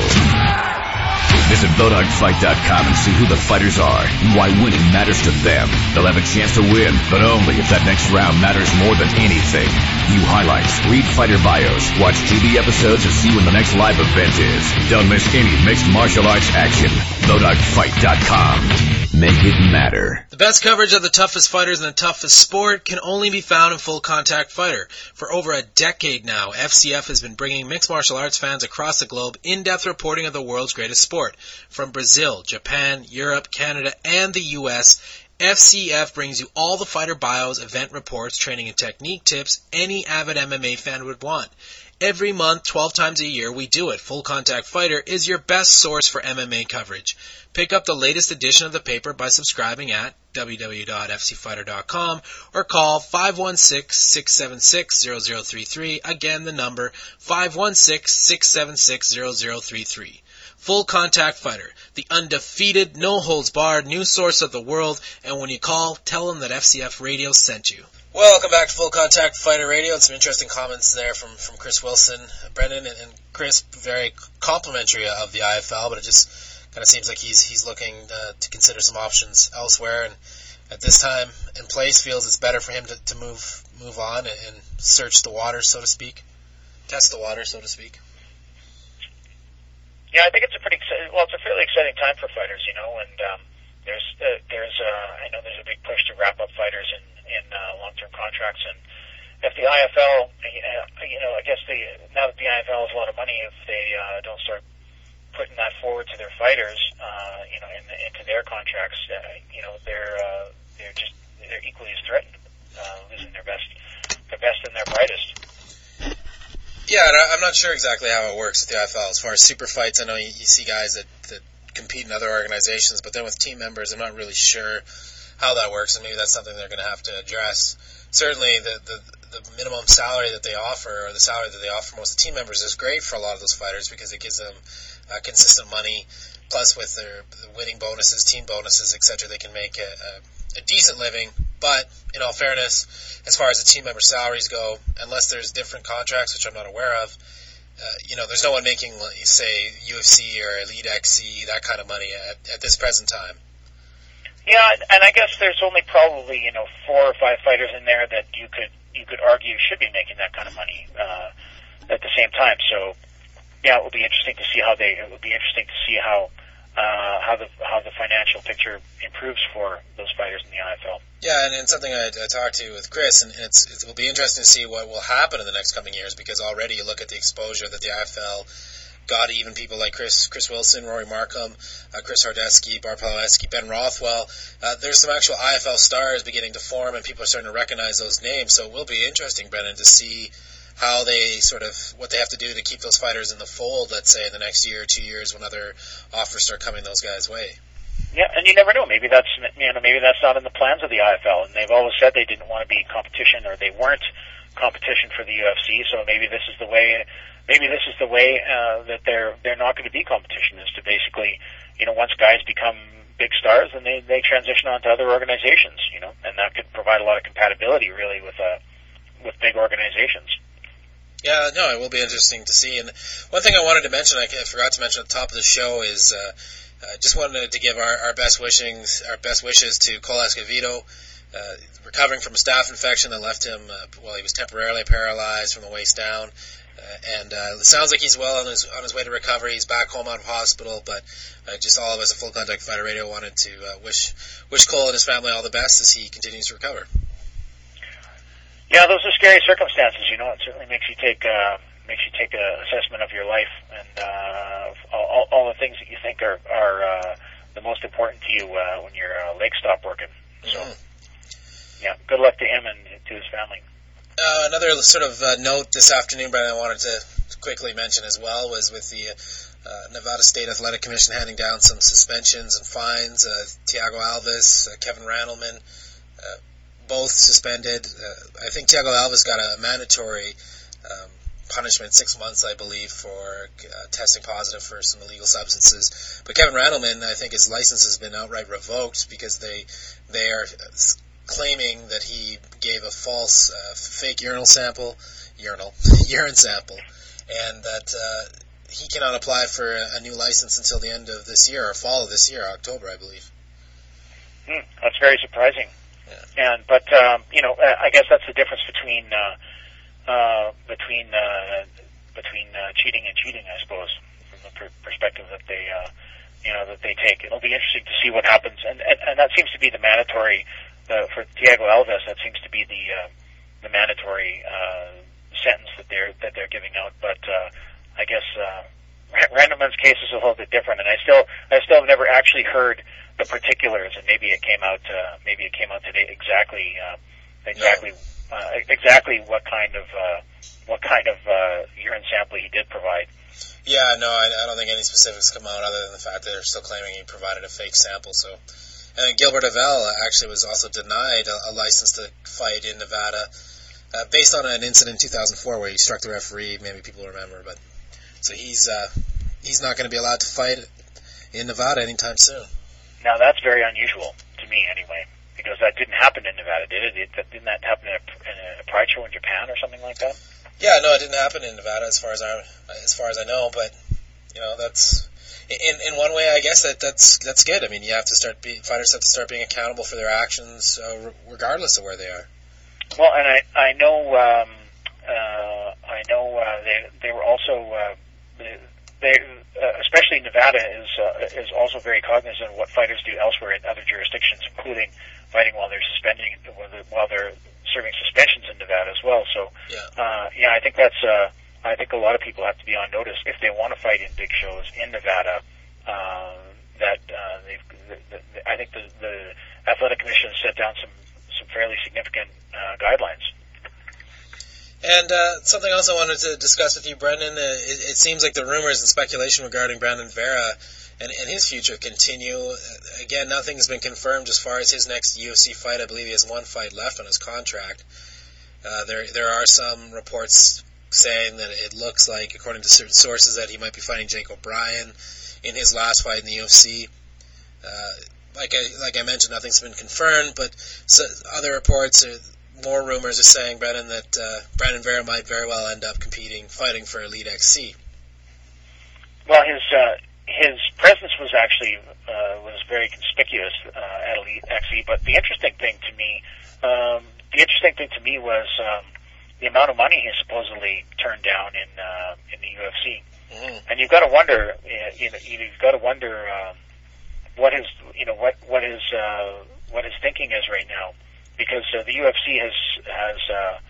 Visit Bodog Fight dot com and see who the fighters are and why winning matters to them. They'll have a chance to win, but only if that next round matters more than anything. View highlights, read fighter bios, watch T V episodes, and see when the next live event is. Don't miss any mixed martial arts action. Bodog Fight dot com. Make it matter. The best coverage of the toughest fighters in the toughest sport can only be found in Full Contact Fighter. For over a decade now, F C F has been bringing mixed martial arts fans across the globe in-depth reporting of the world's greatest sport. From Brazil, Japan, Europe, Canada, and the U S, F C F brings you all the fighter bios, event reports, training and technique tips any avid M M A fan would want. Every month, twelve times a year, we do it. Full Contact Fighter is your best source for M M A coverage. Pick up the latest edition of the paper by subscribing at w w w dot f c fighter dot com or call five one six, six seven six, zero zero three three. Again, the number five one six, six seven six, zero zero three three. Full Contact Fighter, the undefeated, no-holds-barred news source of the world, and when you call, tell them that F C F Radio sent you. Welcome back to Full Contact Fighter Radio, and some interesting comments there from, from Chris Wilson. Brendan and, and Chris, very complimentary of the I F L, but it just kind of seems like he's he's looking uh, to consider some options elsewhere, and at this time and place feels it's better for him to, to move move on and, and search the waters, so to speak, test the water, so to speak. Yeah, I think it's a pretty exci- well, it's a fairly exciting time for fighters, you know, and um, there's uh, there's uh, I know there's a big push to wrap up fighters in in uh, long-term contracts, and if the I F L, you know, I guess the now that the I F L has a lot of money, if they uh, don't start putting that forward to their fighters, uh, you know, in the, into their contracts, uh, you know, they're uh, they're just they're equally as threatened, uh, losing their best, their best and their brightest. Yeah, I'm not sure exactly how it works with the I F L. As far as super fights, I know you, you see guys that, that compete in other organizations, but then with team members, I'm not really sure how that works, and maybe that's something they're going to have to address. Certainly, the, the the minimum salary that they offer, or the salary that they offer most of the team members, is great for a lot of those fighters because it gives them uh, consistent money. Plus, with their the winning bonuses, team bonuses, et cetera, they can make a, a, a decent living. But in all fairness, as far as the team member salaries go, unless there's different contracts, which I'm not aware of, uh, you know, there's no one making, say, U F C or Elite X C, that kind of money at, at this present time. Yeah, and I guess there's only probably, you know, four or five fighters in there that you could you could argue should be making that kind of money uh, at the same time. So, yeah, it will be interesting to see how they. It will be interesting to see how uh, how the how the financial picture improves for those fighters in the I F L. Yeah, and, and something I, I talked to with Chris, and it's it will be interesting to see what will happen in the next coming years because already you look at the exposure that the I F L got even people like Chris Chris Wilson, Rory Markham, uh, Chris Hardesky, Bart Pawlowski, Ben Rothwell. Uh, there's some actual I F L stars beginning to form, and people are starting to recognize those names. So it will be interesting, Brennan, to see how they sort of, what they have to do to keep those fighters in the fold, let's say, in the next year or two years when other offers start coming those guys' way. Yeah, and you never know. Maybe that's, you know, maybe that's not in the plans of the I F L, and they've always said they didn't want to be competition, or they weren't competition for the U F C. So maybe this is the way. Maybe this is the way uh, that they're they're not going to be competition. Is to basically, you know, once guys become big stars, then they they transition on to other organizations. You know, and that could provide a lot of compatibility, really, with uh with big organizations. Yeah, no, it will be interesting to see. And one thing I wanted to mention, I forgot to mention at the top of the show, is uh, uh, just wanted to give our, our best wishings, our best wishes to Cole Escovedo, uh, recovering from a staph infection that left him, uh, well, he was temporarily paralyzed from the waist down. Uh, and uh, it sounds like he's well on his on his way to recovery. He's back home out of hospital, but uh, just all of us at Full Contact Fighter Radio wanted to uh, wish wish Cole and his family all the best as he continues to recover. Yeah, those are scary circumstances. You know, it certainly makes you take uh, makes you take an assessment of your life and uh, all, all the things that you think are are uh, the most important to you uh, when your uh, legs stop working. So, mm-hmm. yeah, good luck to him and to his family. Uh, another sort of uh, note this afternoon, Brian, I wanted to quickly mention as well was with the uh, Nevada State Athletic Commission handing down some suspensions and fines. Uh, Thiago Alves, uh, Kevin Randleman. Uh, Both suspended. Uh, I think Thiago Alves got a mandatory um, punishment, six months, I believe, for uh, testing positive for some illegal substances. But Kevin Randleman, I think his license has been outright revoked because they they are claiming that he gave a false, uh, fake urinal sample, urinal, urine sample, and that uh, he cannot apply for a, a new license until the end of this year, or fall of this year, October, I believe. Hmm, that's very surprising. Yeah. And but um, you know, I guess that's the difference between uh, uh, between uh, between uh, cheating and cheating, I suppose, from the per- perspective that they uh, you know that they take. It'll be interesting to see what happens, and and, and that seems to be the mandatory uh, for Thiago Alves. That seems to be the uh, the mandatory uh, sentence that they're that they're giving out. But uh, I guess uh, Randleman's case is a little bit different, and I still I still have never actually heard the particulars, and maybe it came out. Uh, maybe it came out today exactly, uh, exactly, uh, exactly what kind of uh, what kind of uh, urine sample he did provide. Yeah, no, I, I don't think any specifics come out other than the fact that they're still claiming he provided a fake sample. So, and Gilbert Avell actually was also denied a, a license to fight in Nevada uh, based on an incident in two thousand four where he struck the referee. Maybe people remember, but so he's uh, he's not going to be allowed to fight in Nevada anytime soon. Now, that's very unusual to me, anyway, because that didn't happen in Nevada, did it? it didn't that happen in a, in a pride show in Japan or something like that? Yeah, no, it didn't happen in Nevada, as far as I as far as I know. But you know, that's in in one way, I guess that that's that's good. I mean, you have to start be, fighters have to start being accountable for their actions, uh, regardless of where they are. Well, and I I know um, uh, I know uh, they they were also. Uh, they, They, uh, especially Nevada, is uh, is also very cognizant of what fighters do elsewhere in other jurisdictions, including fighting while they're suspending, while they're serving suspensions in Nevada as well. So, yeah, uh, yeah, I think that's. Uh, I think a lot of people have to be on notice if they want to fight in big shows in Nevada. Uh, that uh, they've. The, the, I think the, the Athletic Commission has set down some some fairly significant uh, guidelines. And uh, something else I wanted to discuss with you, Brendan, uh, it, it seems like the rumors and speculation regarding Brandon Vera and, and his future continue. Uh, again, nothing has been confirmed as far as his next U F C fight. I believe he has one fight left on his contract. Uh, there there are some reports saying that it looks like, according to certain sources, that he might be fighting Jake O'Brien in his last fight in the U F C. Uh, like I like I mentioned, nothing's been confirmed, but so other reports are... More rumors are saying, Brennan, that uh, Brandon Vera might very well end up competing, fighting for Elite X C. Well, his uh, his presence was actually uh, was very conspicuous uh, at Elite X C. But the interesting thing to me, um, the interesting thing to me was um, the amount of money he supposedly turned down in uh, in the U F C. Mm-hmm. And you've got to wonder, you know, you've got to wonder um, what his, you know, what what his uh, what his thinking is right now. Because uh, the U F C has has uh,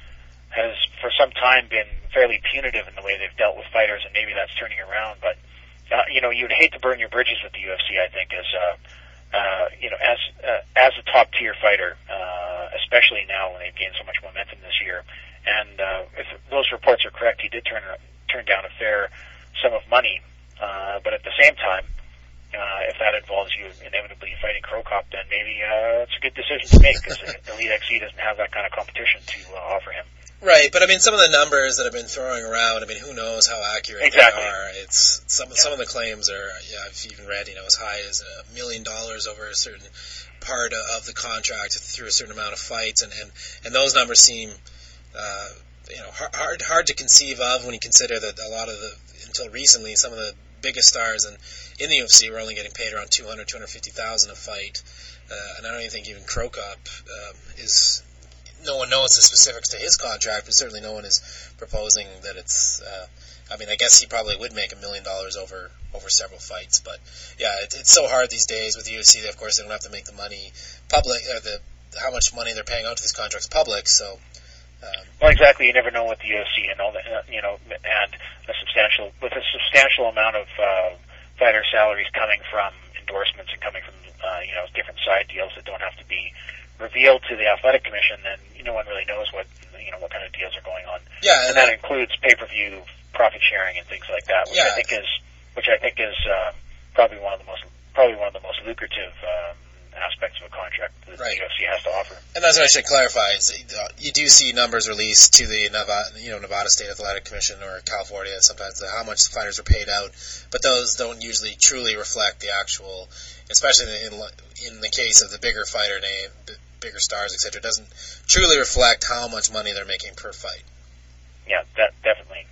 has for some time been fairly punitive in the way they've dealt with fighters, and maybe that's turning around. But uh, you know, you'd hate to burn your bridges with the U F C. I think as uh, uh, you know, as uh, as a top tier fighter, uh, especially now when they've gained so much momentum this year. And uh, if those reports are correct, he did turn turn down a fair sum of money. Uh, but at the same time, uh, if that involves you inevitably fighting Cro Cop, then maybe uh, it's a good decision to make because Elite X C doesn't have that kind of competition to uh, offer him. Right, but I mean, some of the numbers that have been throwing around, I mean, who knows how accurate exactly. they are. It's some yeah. some of the claims are, yeah, I've even read, you know, as high as a million dollars over a certain part of the contract through a certain amount of fights, and and, and those numbers seem, uh, you know, hard hard to conceive of when you consider that a lot of the, until recently, some of the biggest stars in, in the U F C were only getting paid around two hundred, two hundred fifty thousand a fight, uh, and I don't even think even Cro Cop um, is. No one knows the specifics to his contract, but certainly no one is proposing that it's. Uh, I mean, I guess he probably would make a million dollars over over several fights, but yeah, it, it's so hard these days with the U F C. Of course, they don't have to make the money public, or the how much money they're paying out to these contracts public. So. Um, well, exactly. You never know with the U F C and all that, you know, and a substantial with a substantial amount of uh, fighter salaries coming from endorsements and coming from uh, you know different side deals that don't have to be revealed to the athletic commission, then no one really knows what you know what kind of deals are going on. Yeah, and, and that uh, includes pay-per-view, profit sharing, and things like that, which yeah. I think is which I think is uh, probably one of the most probably one of the most lucrative um, aspects of a contract that right. the U F C has to offer. And that's what I should clarify: is you do see numbers released to the Nevada, you know, Nevada State Athletic Commission or California sometimes how much the fighters are paid out, but those don't usually truly reflect the actual, especially in in the case of the bigger fighter name. Bigger stars, et cetera, doesn't truly reflect how much money they're making per fight. Yeah, that definitely.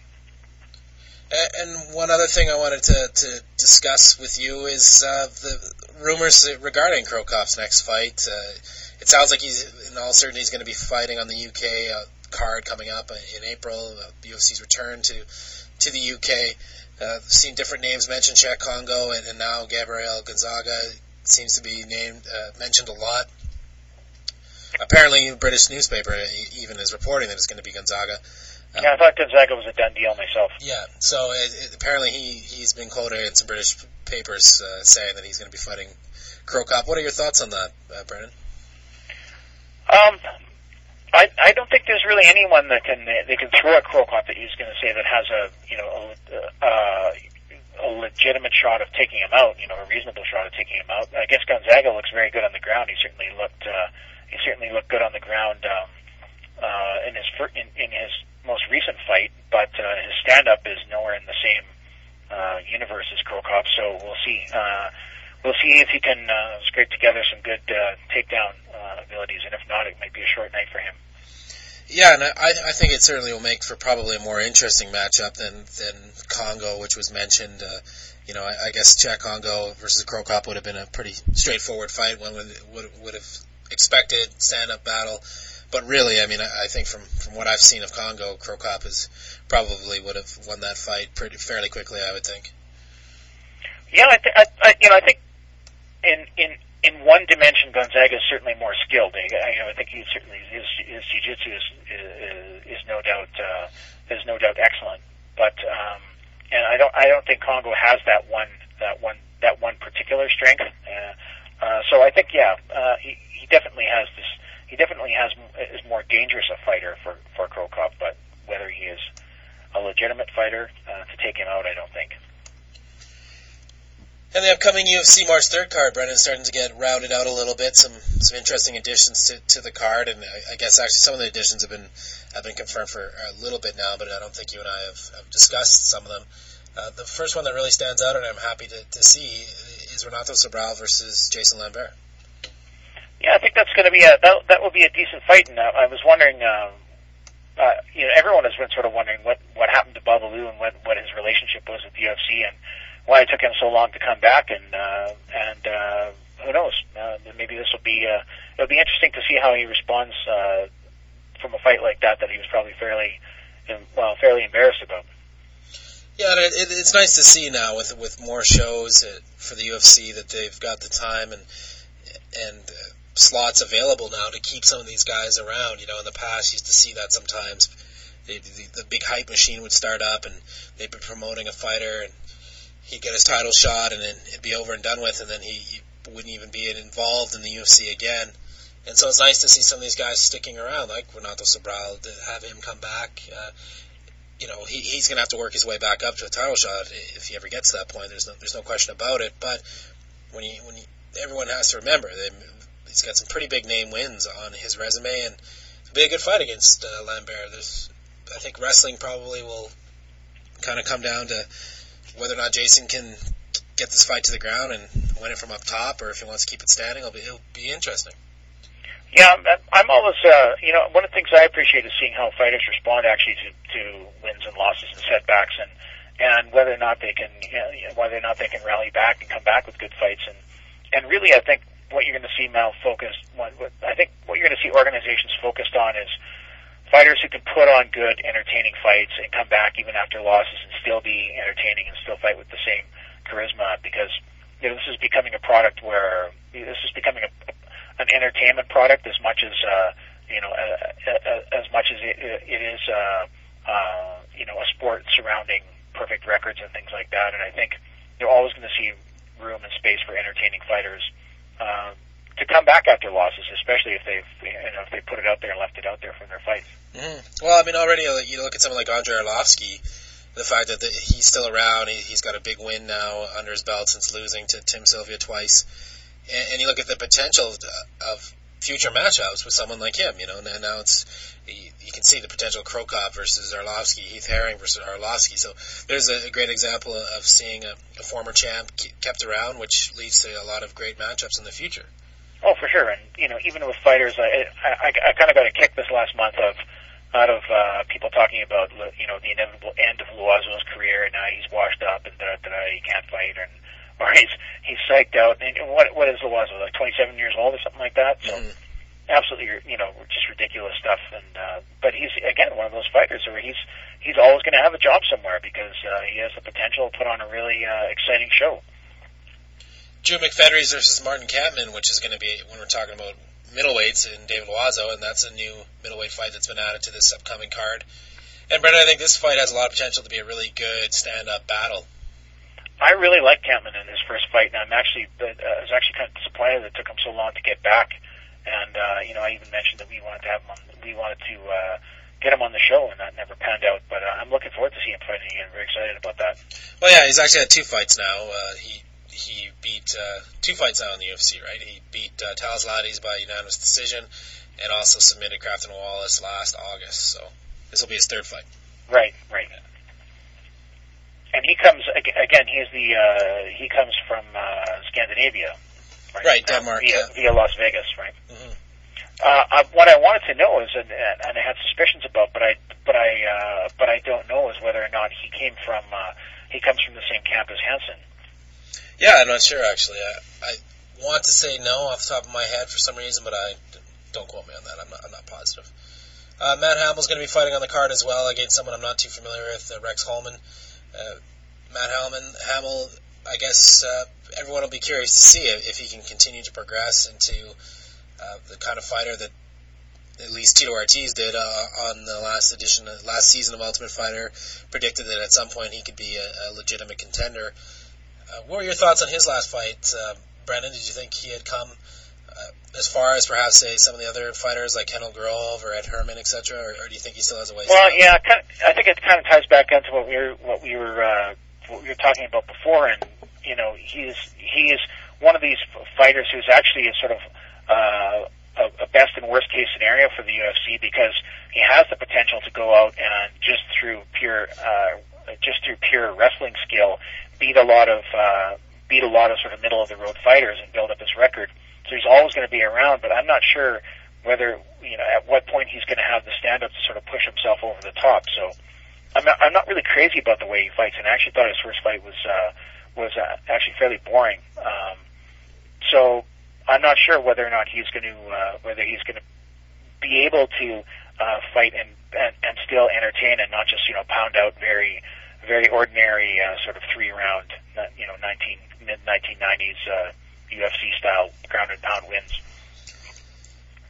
And one other thing I wanted to, to discuss with you is uh, the rumors regarding Cro Cop's next fight. Uh, it sounds like he's, in all certainty, he's going to be fighting on the U K uh, card coming up in April. Uh, U F C's return to to the U K. Uh, I've seen different names mentioned, Cheick Kongo, and, and now Gabriel Gonzaga seems to be named uh, mentioned a lot. Apparently, a British newspaper even is reporting that it's going to be Gonzaga. Um, yeah, I thought Gonzaga was a done deal myself. Yeah, so it, it, apparently he, he's been quoted in some British papers uh, saying that he's going to be fighting Cro Cop. What are your thoughts on that, uh, Brennan? Um, I I don't think there's really anyone that can they can throw at Cro Cop that he's going to say that has a you know a, a, a legitimate shot of taking him out. You know, a reasonable shot of taking him out. I guess Gonzaga looks very good on the ground. He certainly looked. Uh, He certainly looked good on the ground um, uh, in his fir- in, in his most recent fight, but uh, his stand-up is nowhere in the same uh, universe as Cro Cop. So we'll see. Uh, we'll see if he can uh, scrape together some good uh, takedown uh, abilities, and if not, it might be a short night for him. Yeah, and I, I think it certainly will make for probably a more interesting matchup than than Kongo, which was mentioned. Uh, you know, I, I guess Cheick Kongo versus Cro Cop would have been a pretty straightforward fight. One would would, would have expected stand-up battle, but really, I mean, I, I think from, from what I've seen of Kongo, Cro Cop is probably would have won that fight pretty fairly quickly, I would think. Yeah, I, th- I, I you know, I think in in in one dimension, Gonzaga is certainly more skilled. I, you know, I think he certainly his his jiu-jitsu is is, is no doubt uh, is no doubt excellent, but um, and I don't I don't think Kongo has that one that one that one particular strength. Uh, uh, so I think yeah, uh, he. He definitely has this. He definitely has is more dangerous a fighter for for Cro Cop, but whether he is a legitimate fighter uh, to take him out, I don't think. And the upcoming U F C March third card, Brendan, is starting to get rounded out a little bit. Some some interesting additions to, to the card, and I, I guess actually some of the additions have been have been confirmed for a little bit now, but I don't think you and I have, have discussed some of them. Uh, the first one that really stands out, and I'm happy to, to see, is Renato Sobral versus Jason Lambert. Yeah, I think that's going to be a that that will be a decent fight, and uh, I was wondering, um, uh, you know, everyone has been sort of wondering what what happened to Babalu and what what his relationship was with the U F C and why it took him so long to come back, and uh, and uh, who knows, uh, maybe this will be uh, it'll be interesting to see how he responds uh, from a fight like that that he was probably fairly well fairly embarrassed about. Yeah, it, it, it's nice to see now with with more shows uh, for the U F C that they've got the time and and. Uh, slots available now to keep some of these guys around. You know, in the past, you used to see that sometimes the, the, the big hype machine would start up, and they'd be promoting a fighter, and he'd get his title shot, and then it'd be over and done with, and then he, he wouldn't even be involved in the U F C again. And so it's nice to see some of these guys sticking around, like Renato Sobral, to have him come back. Uh, you know, he, he's going to have to work his way back up to a title shot if he ever gets to that point. There's no, there's no question about it. But when he, when he, everyone has to remember that he's got some pretty big name wins on his resume, and it'll be a good fight against uh, Lambert. There's, I think wrestling probably will kind of come down to whether or not Jason can get this fight to the ground and win it from up top, or if he wants to keep it standing. It'll be, it'll be interesting. Yeah, I'm always, uh, you know, one of the things I appreciate is seeing how fighters respond actually to, to wins and losses and setbacks, and, and whether or not they can, you know, whether or not they can rally back and come back with good fights. And, and really, I think what you're going to see now focused, what, what, I think what you're going to see organizations focused on is fighters who can put on good, entertaining fights and come back even after losses and still be entertaining and still fight with the same charisma, because, you know, this is becoming a product where, this is becoming a, an entertainment product as much as uh, you know uh, uh, as much as it, it is uh, uh, you know a sport surrounding perfect records and things like that. And I think you're always going to see room and space for entertaining fighters uh, to come back after losses, especially if they've you know if they put it out there and left it out there from their fights. Mm-hmm. Well, I mean, already you look at someone like Andrei Arlovsky. The fact that the, he's still around, he, he's got a big win now under his belt since losing to Tim Sylvia twice. And you look at the potential of, of future matchups with someone like him, you know, and now it's, you, you can see the potential Krokop versus Arlovsky, Heath Herring versus Arlovsky. So there's a, a great example of seeing a, a former champ kept around, which leads to a lot of great matchups in the future. Oh, for sure. And, you know, even with fighters, I, I, I kind of got a kick this last month of, out of, uh, people talking about, you know, the inevitable end of Loiseau's career, and now he's washed up and da, da, da, he can't fight, and, or he's he's psyched out. And what what is Loiseau, like twenty-seven years old or something like that? So mm-hmm. absolutely, you know, just ridiculous stuff. And uh, but he's again one of those fighters where he's he's always going to have a job somewhere because uh, he has the potential to put on a really uh, exciting show. Drew McFedries versus Martin Kampmann, which is going to be when we're talking about middleweights and David Loiseau, and that's a new middleweight fight that's been added to this upcoming card. And Brendan, I think this fight has a lot of potential to be a really good stand-up battle. I really like Kampmann in his first fight, and I'm actually, uh, I was actually kind of disappointed that it took him so long to get back. And uh, you know, I even mentioned that we wanted to have him on, we wanted to uh, get him on the show, and that never panned out. But uh, I'm looking forward to seeing him fighting again. I'm very excited about that. Well, yeah, he's actually had two fights now. Uh, he he beat uh, two fights now in the U F C, right? He beat uh, Talis Lades by unanimous decision, and also submitted Crafton Wallace last August. So this will be his third fight. Right, right. And he comes again. He's the uh, he comes from uh, Scandinavia, right? Right, Denmark, via, yeah. via Las Vegas, right? Mm-hmm. Uh, I, what I wanted to know is, and, and I had suspicions about, but I but I uh, but I don't know, is whether or not he came from uh, he comes from the same camp as Hansen. Yeah, I'm not sure actually. I, I want to say no off the top of my head for some reason, but I don't quote me on that. I'm not I'm not positive. Uh, Matt Hamill's going to be fighting on the card as well against someone I'm not too familiar with, uh, Rex Holman. Uh, Matt Hamill, Hamill, I guess uh, everyone will be curious to see if, if he can continue to progress into uh, the kind of fighter that at least Tito Ortiz did uh, on the last edition, uh, last season of Ultimate Fighter, predicted that at some point he could be a, a legitimate contender. Uh, what were your thoughts on his last fight, uh, Brendan? Did you think he had come uh, as far as perhaps, say, some of the other fighters like Kendall Grove or Ed Herman, et cetera, or, or do you think he still has a ways well, to go? Well, yeah, kind of, I think it kind of ties back into what we were what we were uh, what we were talking about before, and you know, he is he is one of these fighters who's actually a sort of uh, a, a best and worst case scenario for the U F C, because he has the potential to go out and just through pure uh, just through pure wrestling skill beat a lot of uh, beat a lot of sort of middle of the road fighters and build up his record. So he's always going to be around, but I'm not sure whether, you know, at what point he's going to have the stand-up to sort of push himself over the top. So I'm not, I'm not really crazy about the way he fights, and I actually thought his first fight was uh, was uh, actually fairly boring. Um, so I'm not sure whether or not he's going to uh, whether he's going to be able to uh, fight and, and and still entertain and not just, you know, pound out very very ordinary uh, sort of three round, you know, nineteen mid nineteen nineties uh, U F C style ground and pound wins.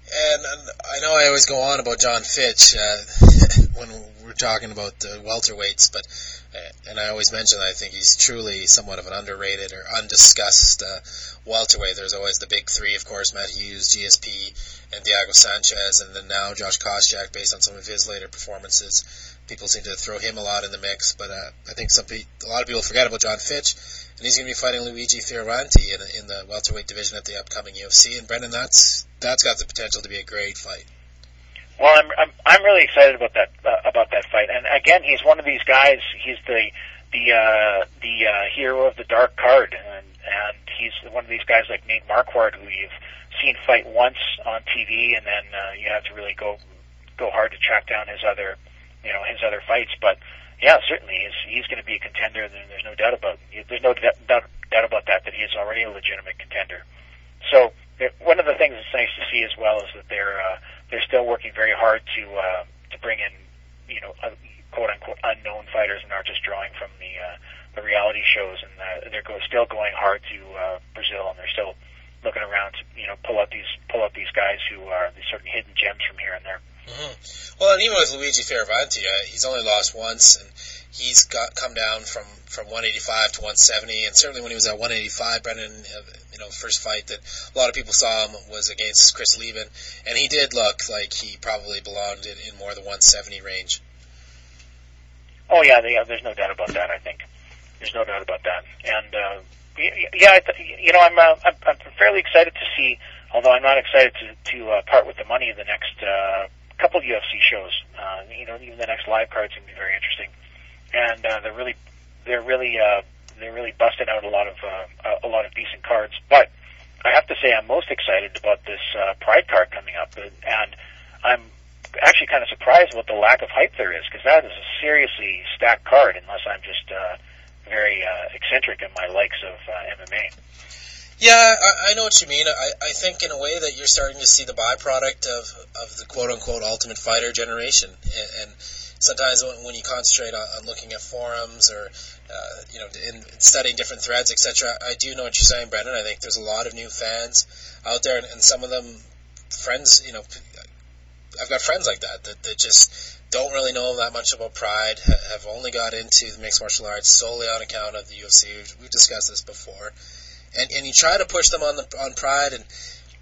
And, and I know I always go on about John Fitch uh, when we're talking about the welterweights, but uh, and I always mention that I think he's truly somewhat of an underrated or undiscussed uh, welterweight. There's always the big three, of course, Matt Hughes, G S P, and Diego Sanchez, and then now Josh Koscheck, based on some of his later performances. People seem to throw him a lot in the mix, but uh, I think some pe- a lot of people forget about John Fitch, and he's going to be fighting Luigi Fioravanti in, in the welterweight division at the upcoming U F C. And Brendan, that's that's got the potential to be a great fight. Well, I'm I'm I'm really excited about that uh, about that fight. And again, he's one of these guys. He's the the uh, the uh, hero of the dark card, and and he's one of these guys like Nate Marquardt, who you've seen fight once on T V, and then uh, you have to really go go hard to track down his other. you know, his other fights. But yeah, certainly he's, he's going to be a contender. And there's no doubt about, there's no doubt, doubt about that, that he is already a legitimate contender. So one of the things that's nice to see as well is that they're, uh, they're still working very hard to, uh, to bring in, you know, uh, quote unquote unknown fighters and not just drawing from the, uh, the reality shows. And uh, they're go- still going hard to, uh, Brazil, and they're still looking around to, you know, pull out these, pull out these guys who are these certain hidden gems from here and there. Mm-hmm. Well, and even with Luigi Fioravanti, uh, he's only lost once, and he's got come down from, from one eighty-five to one seventy, and certainly when he was at one eighty-five, Brendan, uh, you know, first fight that a lot of people saw him was against Chris Leben, and he did look like he probably belonged in, in more the one seventy range. Oh yeah, they, uh, there's no doubt about that. I think there's no doubt about that, and uh, yeah, I th- you know, I'm, uh, I'm I'm fairly excited to see, although I'm not excited to to uh, part with the money in the next. Uh, couple U F C shows, uh, you know, even the next live card's going to be very interesting, and uh, they're really, they're really, uh, they're really busting out a lot of, uh, a lot of decent cards. But I have to say, I'm most excited about this uh, Pride card coming up, and I'm actually kind of surprised with the lack of hype there is, because that is a seriously stacked card, unless I'm just uh, very uh, eccentric in my likes of uh, M M A. Yeah, I, I know what you mean. I, I think in a way that you're starting to see the byproduct of, of the quote-unquote Ultimate Fighter generation. And, and sometimes when, when you concentrate on, on looking at forums or, uh, you know, in studying different threads, et cetera, I do know what you're saying, Brendan. I think there's a lot of new fans out there, and, and some of them, friends, you know, I've got friends like that, that, that just don't really know that much about Pride, have only got into the mixed martial arts solely on account of the U F C. We've discussed this before. And, and you try to push them on the on Pride, and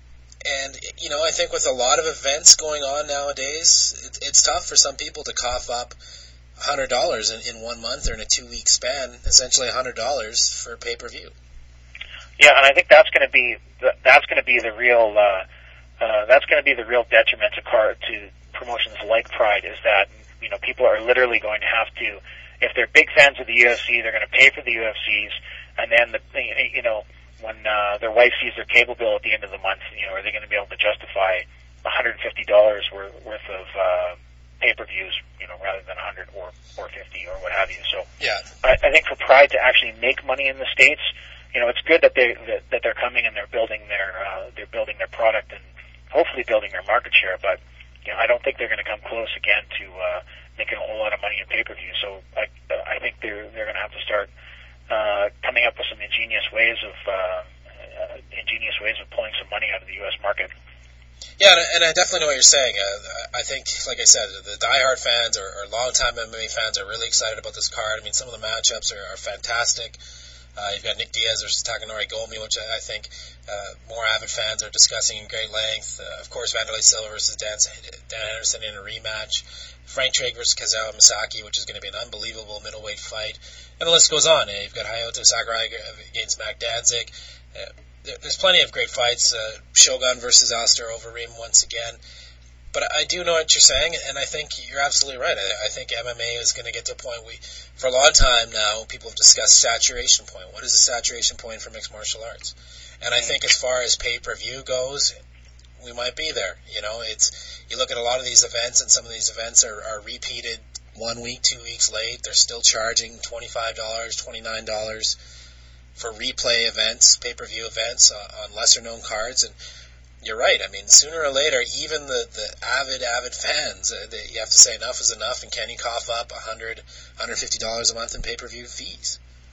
and you know I think with a lot of events going on nowadays, it, it's tough for some people to cough up a hundred dollars in, in one month or in a two week span, essentially a hundred dollars for pay per view. Yeah, and I think that's going to be the, that's going to be the real uh, uh, that's going to be the real detriment to car to promotions like Pride, is that you know people are literally going to have to, if they're big fans of the U F C, they're going to pay for the U F Cs, and then the you know. when uh, their wife sees their cable bill at the end of the month, you know, are they going to be able to justify one hundred fifty dollars worth, worth of uh, pay-per-views, you know, rather than one hundred or or fifty or what have you? So, yeah, I, I think for Pride to actually make money in the States, you know, it's good that they that, that they're coming and they're building their uh, they're building their product and hopefully building their market share. But you know, I don't think they're going to come close again to uh, making a whole lot of money in pay-per-view. So, I I think they're they're going to have to start. Uh, coming up with some ingenious ways of uh, uh, ingenious ways of pulling some money out of the U S market. Yeah, and, and I definitely know what you're saying. Uh, I think, like I said, the diehard fans or, or long-time M M A fans are really excited about this card. I mean, some of the matchups are, are fantastic. Uh, you've got Nick Diaz versus Takanori Gomi, which I, I think uh, more avid fans are discussing in great length. Uh, of course, Wanderlei Silva versus Dan, Dan Henderson in a rematch. Frank Trigg versus Kazuo Misaki, which is going to be an unbelievable middleweight fight. And the list goes on. You've got Hayato Sakurai against Mac Danzig. Uh, there's plenty of great fights. Uh, Shogun versus Alistair Overeem once again. But I do know what you're saying, and I think you're absolutely right. I, I think M M A is going to get to a point we, for a long time now, people have discussed saturation point. What is the saturation point for mixed martial arts? And I think as far as pay-per-view goes, we might be there. You know, it's you look at a lot of these events, and some of these events are, are repeated one week, two weeks late. They're still charging twenty-five dollars, twenty-nine dollars for replay events, pay-per-view events uh, on lesser-known cards. And you're right. I mean, sooner or later, even the, the avid, avid fans, uh, they, you have to say enough is enough, and can you cough up one hundred dollars, one hundred fifty dollars a month in pay-per-view fees?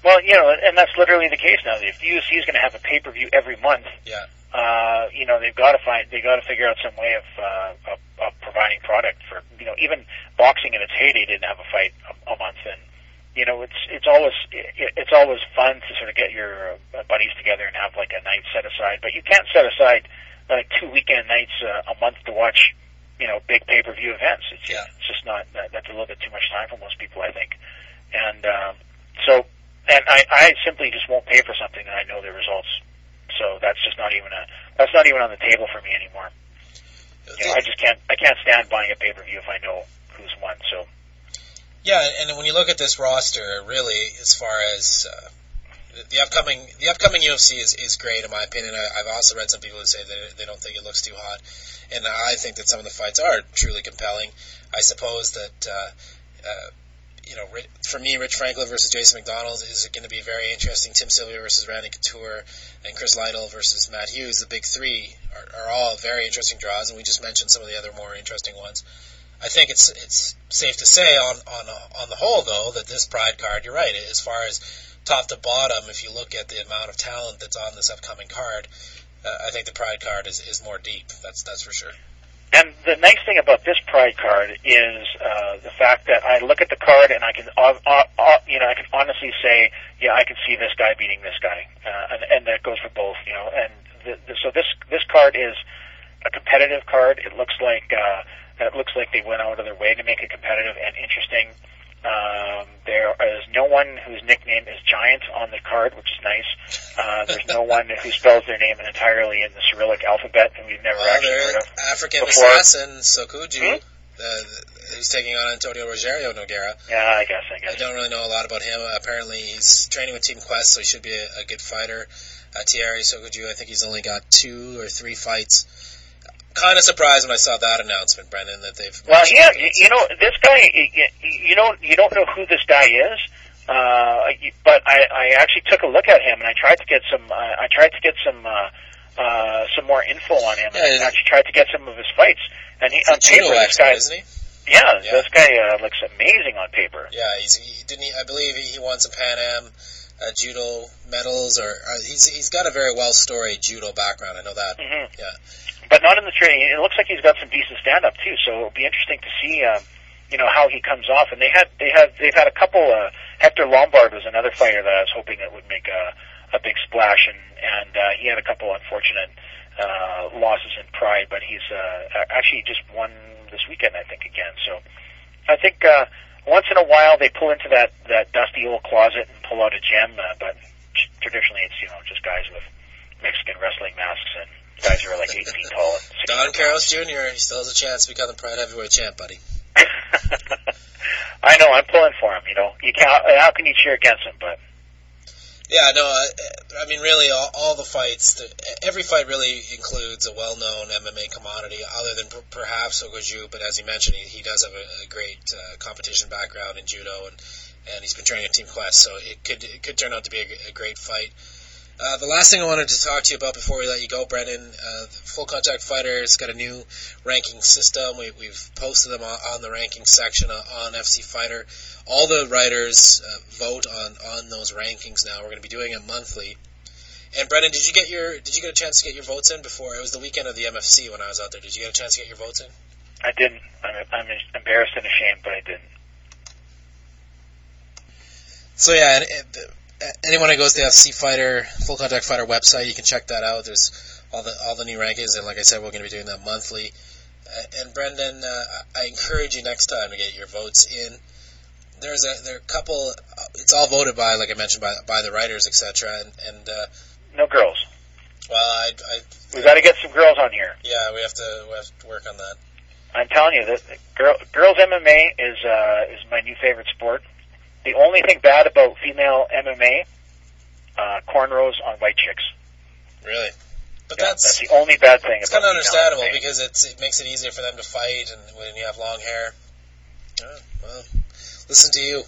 Well, you know, and that's literally the case now. If the U F C is going to have a pay-per-view every month, Yeah. uh, you know, they've got to find, they've got to figure out some way of, uh, of, of providing product for, you know, even boxing in its heyday didn't have a fight a, a month, and you know, it's it's always it, it's always fun to sort of get your uh, buddies together and have like a night set aside, but you can't set aside uh, two weekend nights uh, a month to watch, you know, big pay-per-view events. It's, Yeah. it's just not that, that's a little bit too much time for most people, I think, and um, so. And I, I simply just won't pay for something that I know the results. So that's just not even a that's not even on the table for me anymore. You know, I just can't I can't stand buying a pay per view if I know who's won. So Yeah, and when you look at this roster, really, as far as uh, the upcoming the upcoming U F C is, is great in my opinion. I, I've also read some people who say that they don't think it looks too hot, and I think that some of the fights are truly compelling. I suppose that. Uh, uh, You know, for me, Rich Franklin versus Jason McDonald is going to be very interesting. Tim Sylvia versus Randy Couture, and Chris Lytle versus Matt Hughes. The big three are, are all very interesting draws, and we just mentioned some of the other more interesting ones. I think it's it's safe to say on on on the whole, though, that this Pride card, you're right, as far as top to bottom, if you look at the amount of talent that's on this upcoming card, uh, I think the Pride card is, is more deep. That's that's for sure. And the nice thing about this Pride card is uh, the fact that I look at the card and I can, uh, uh, uh, you know, I can honestly say, yeah, I can see this guy beating this guy, uh, and, and that goes for both, you know. And the, the, so this this card is a competitive card. It looks like uh, it looks like they went out of their way to make it competitive and interesting. Um, there is no one whose nickname is Giant on the card, which is nice. Uh, there's no one who spells their name entirely in the Cyrillic alphabet, and we've never well, actually heard of African before. assassin Sokuju. Hmm? Uh, he's taking on Antonio Rogerio Nogueira. Yeah, I guess, I guess. I don't really know a lot about him. Apparently, he's training with Team Quest, so he should be a, a good fighter. Uh, Thierry Sokuju, I think he's only got two or three fights. Kind of surprised when I saw that announcement, Brendan, that they've. Well, yeah, you, you know, this guy, you don't, you don't know who this guy is, uh, but I, I actually took a look at him and I tried to get some, uh, I tried to get some, uh, uh, some more info on him. Yeah, and I actually tried to get some of his fights, and he on paper, this expert, guy, isn't he? Yeah, Yeah. this guy uh, looks amazing on paper. Yeah, he's he, didn't he? I believe he, he won some Pan Am uh, judo medals, or uh, he's he's got a very well storied judo background. I know that. Mm-hmm. Yeah. But not in the training. It looks like he's got some decent stand-up too. So it'll be interesting to see, um, you know, how he comes off. And they had, they had, they've had a couple. Uh, Hector Lombard was another fighter that I was hoping that would make a, a big splash, and and uh, he had a couple unfortunate uh, losses in Pride, but he's uh, actually just won this weekend, I think, again. So I think uh, once in a while they pull into that that dusty old closet and pull out a gem. Uh, but traditionally, it's you know just guys with Mexican wrestling masks and guys who are like eight feet tall. And Don Carlos Junior He still has a chance to become the Pride Heavyweight Champ, buddy. I know. I'm pulling for him. You know, you can't. How can you cheer against him? But yeah, no. I, I mean, really, all, all the fights. The, every fight really includes a well-known M M A commodity, other than per, perhaps Ogoju. But as you mentioned, he, he does have a, a great uh, competition background in judo, and and he's been training at Team Quest, so it could it could turn out to be a, a great fight. Uh, the last thing I wanted to talk to you about before we let you go, Brendan, uh, Full Contact Fighters got a new ranking system. We, we've posted them on, on the ranking section on F C Fighter. All the writers uh, vote on, on those rankings now. We're going to be doing it monthly. And Brendan, did you get your did you get a chance to get your votes in before? It was the weekend of the M F C when I was out there. Did you get a chance to get your votes in? I didn't. I'm, I'm embarrassed and ashamed, but I didn't. So yeah. And, and, anyone who goes to the F C Fighter, Full Contact Fighter website, you can check that out. There's all the all the new rankings, and like I said, we're going to be doing that monthly. Uh, and Brendan, uh, I encourage you next time to get your votes in. There's a there are a couple. Uh, it's all voted by, like I mentioned, by by the writers, et cetera. And, and uh, no girls. Well, I, I we got to get some girls on here. Yeah, we have to we have to work on that. I'm telling you that girl, girls M M A is uh, is my new favorite sport. The only thing bad about female M M A, uh, cornrows on white chicks. Really? But yeah, that's, that's the only bad thing. It's about kind of understandable M M A. because it's, it makes it easier for them to fight, and when you have long hair. Oh, well, listen to you.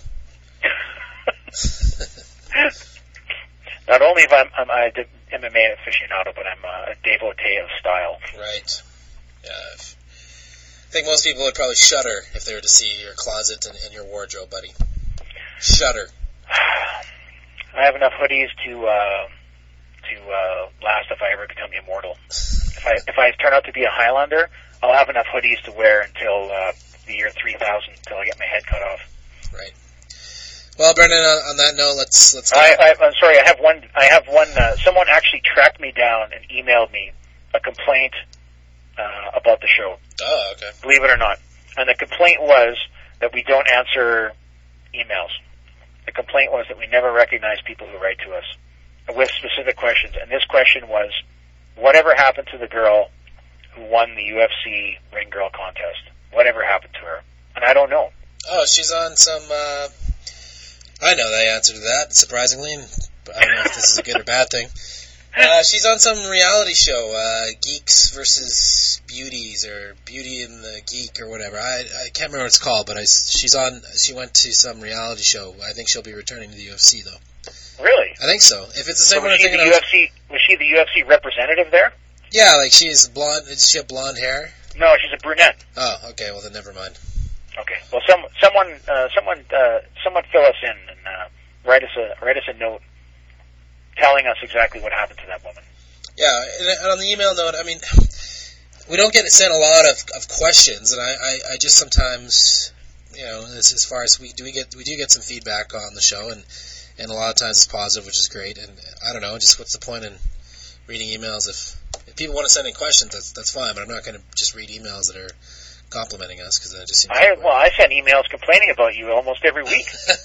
Not only if I'm, I'm a M M A aficionado, but I'm a devotee of style. Right. Yeah. I think most people would probably shudder if they were to see your closet and, and your wardrobe, buddy. Shudder. I have enough hoodies to uh, to uh, last if I ever become immortal. If I if I turn out to be a Highlander, I'll have enough hoodies to wear until uh, the year three thousand, until I get my head cut off. Right. Well, Brendan, on, on that note, let's let's. I, I, I'm sorry. I have one. I have one. Uh, someone actually tracked me down and emailed me a complaint uh, about the show. Oh, okay. Believe it or not, and the complaint was that we don't answer emails. The complaint was that we never recognize people who write to us with specific questions. And this question was, whatever happened to the girl who won the U F C ring girl contest? Whatever happened to her? And I don't know. Oh, she's on some. Uh, I know the answer to that, surprisingly. I don't know if this is a good or bad thing. Uh, she's on some reality show, uh, Geeks versus Beauties, or Beauty and the Geek, or whatever. I, I can't remember what it's called, but I, she's on. She went to some reality show. I think she'll be returning to the U F C, though. Really? I think so. If it's the same so one, was I'm she thinking the of. U F C, was she the U F C representative there? Yeah, like she's blonde. Does she have blonde hair? No, she's a brunette. Oh, okay. Well, then never mind. Okay. Well, some someone uh, someone uh, someone fill us in and uh, write us a write us a note telling us exactly what happened to that woman. Yeah, and on the email note, I mean, we don't get sent a lot of, of questions, and I, I, I just sometimes, you know, as, as far as we do we get we do get some feedback on the show, and, and a lot of times it's positive, which is great. And I don't know, just what's the point in reading emails if, if people want to send in questions? That's that's fine, but I'm not going to just read emails that are complimenting us because that just seems. I well, I send emails complaining about you almost every week.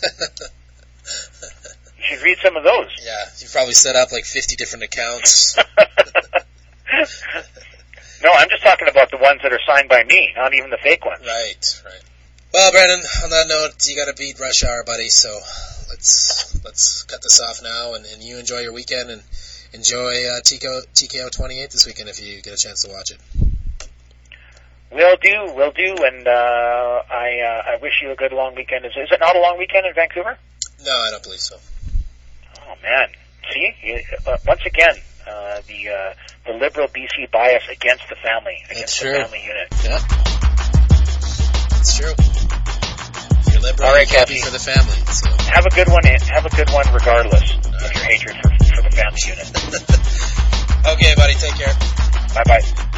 You should read some of those. Yeah, you've probably set up like fifty different accounts. No, I'm just talking about the ones that are signed by me, not even the fake ones. Right, right. Well, Brandon, on that note, you got to beat Rush Hour, buddy. So let's let's cut this off now, and, and you enjoy your weekend and enjoy uh, T K O twenty-eight this weekend if you get a chance to watch it. Will do, will do, and uh, I uh, I wish you a good long weekend. Is, is it not a long weekend in Vancouver? No, I don't believe so. Oh man, see, you, uh, once again, uh, the uh, the liberal B C bias against the family, against That's the true. family unit. Yeah, it's true. If you're liberal, All right, you can't be Kathy. for the family. So. Have a good one. Have a good one, regardless of your hatred for for the family unit. Okay, buddy, take care. Bye bye.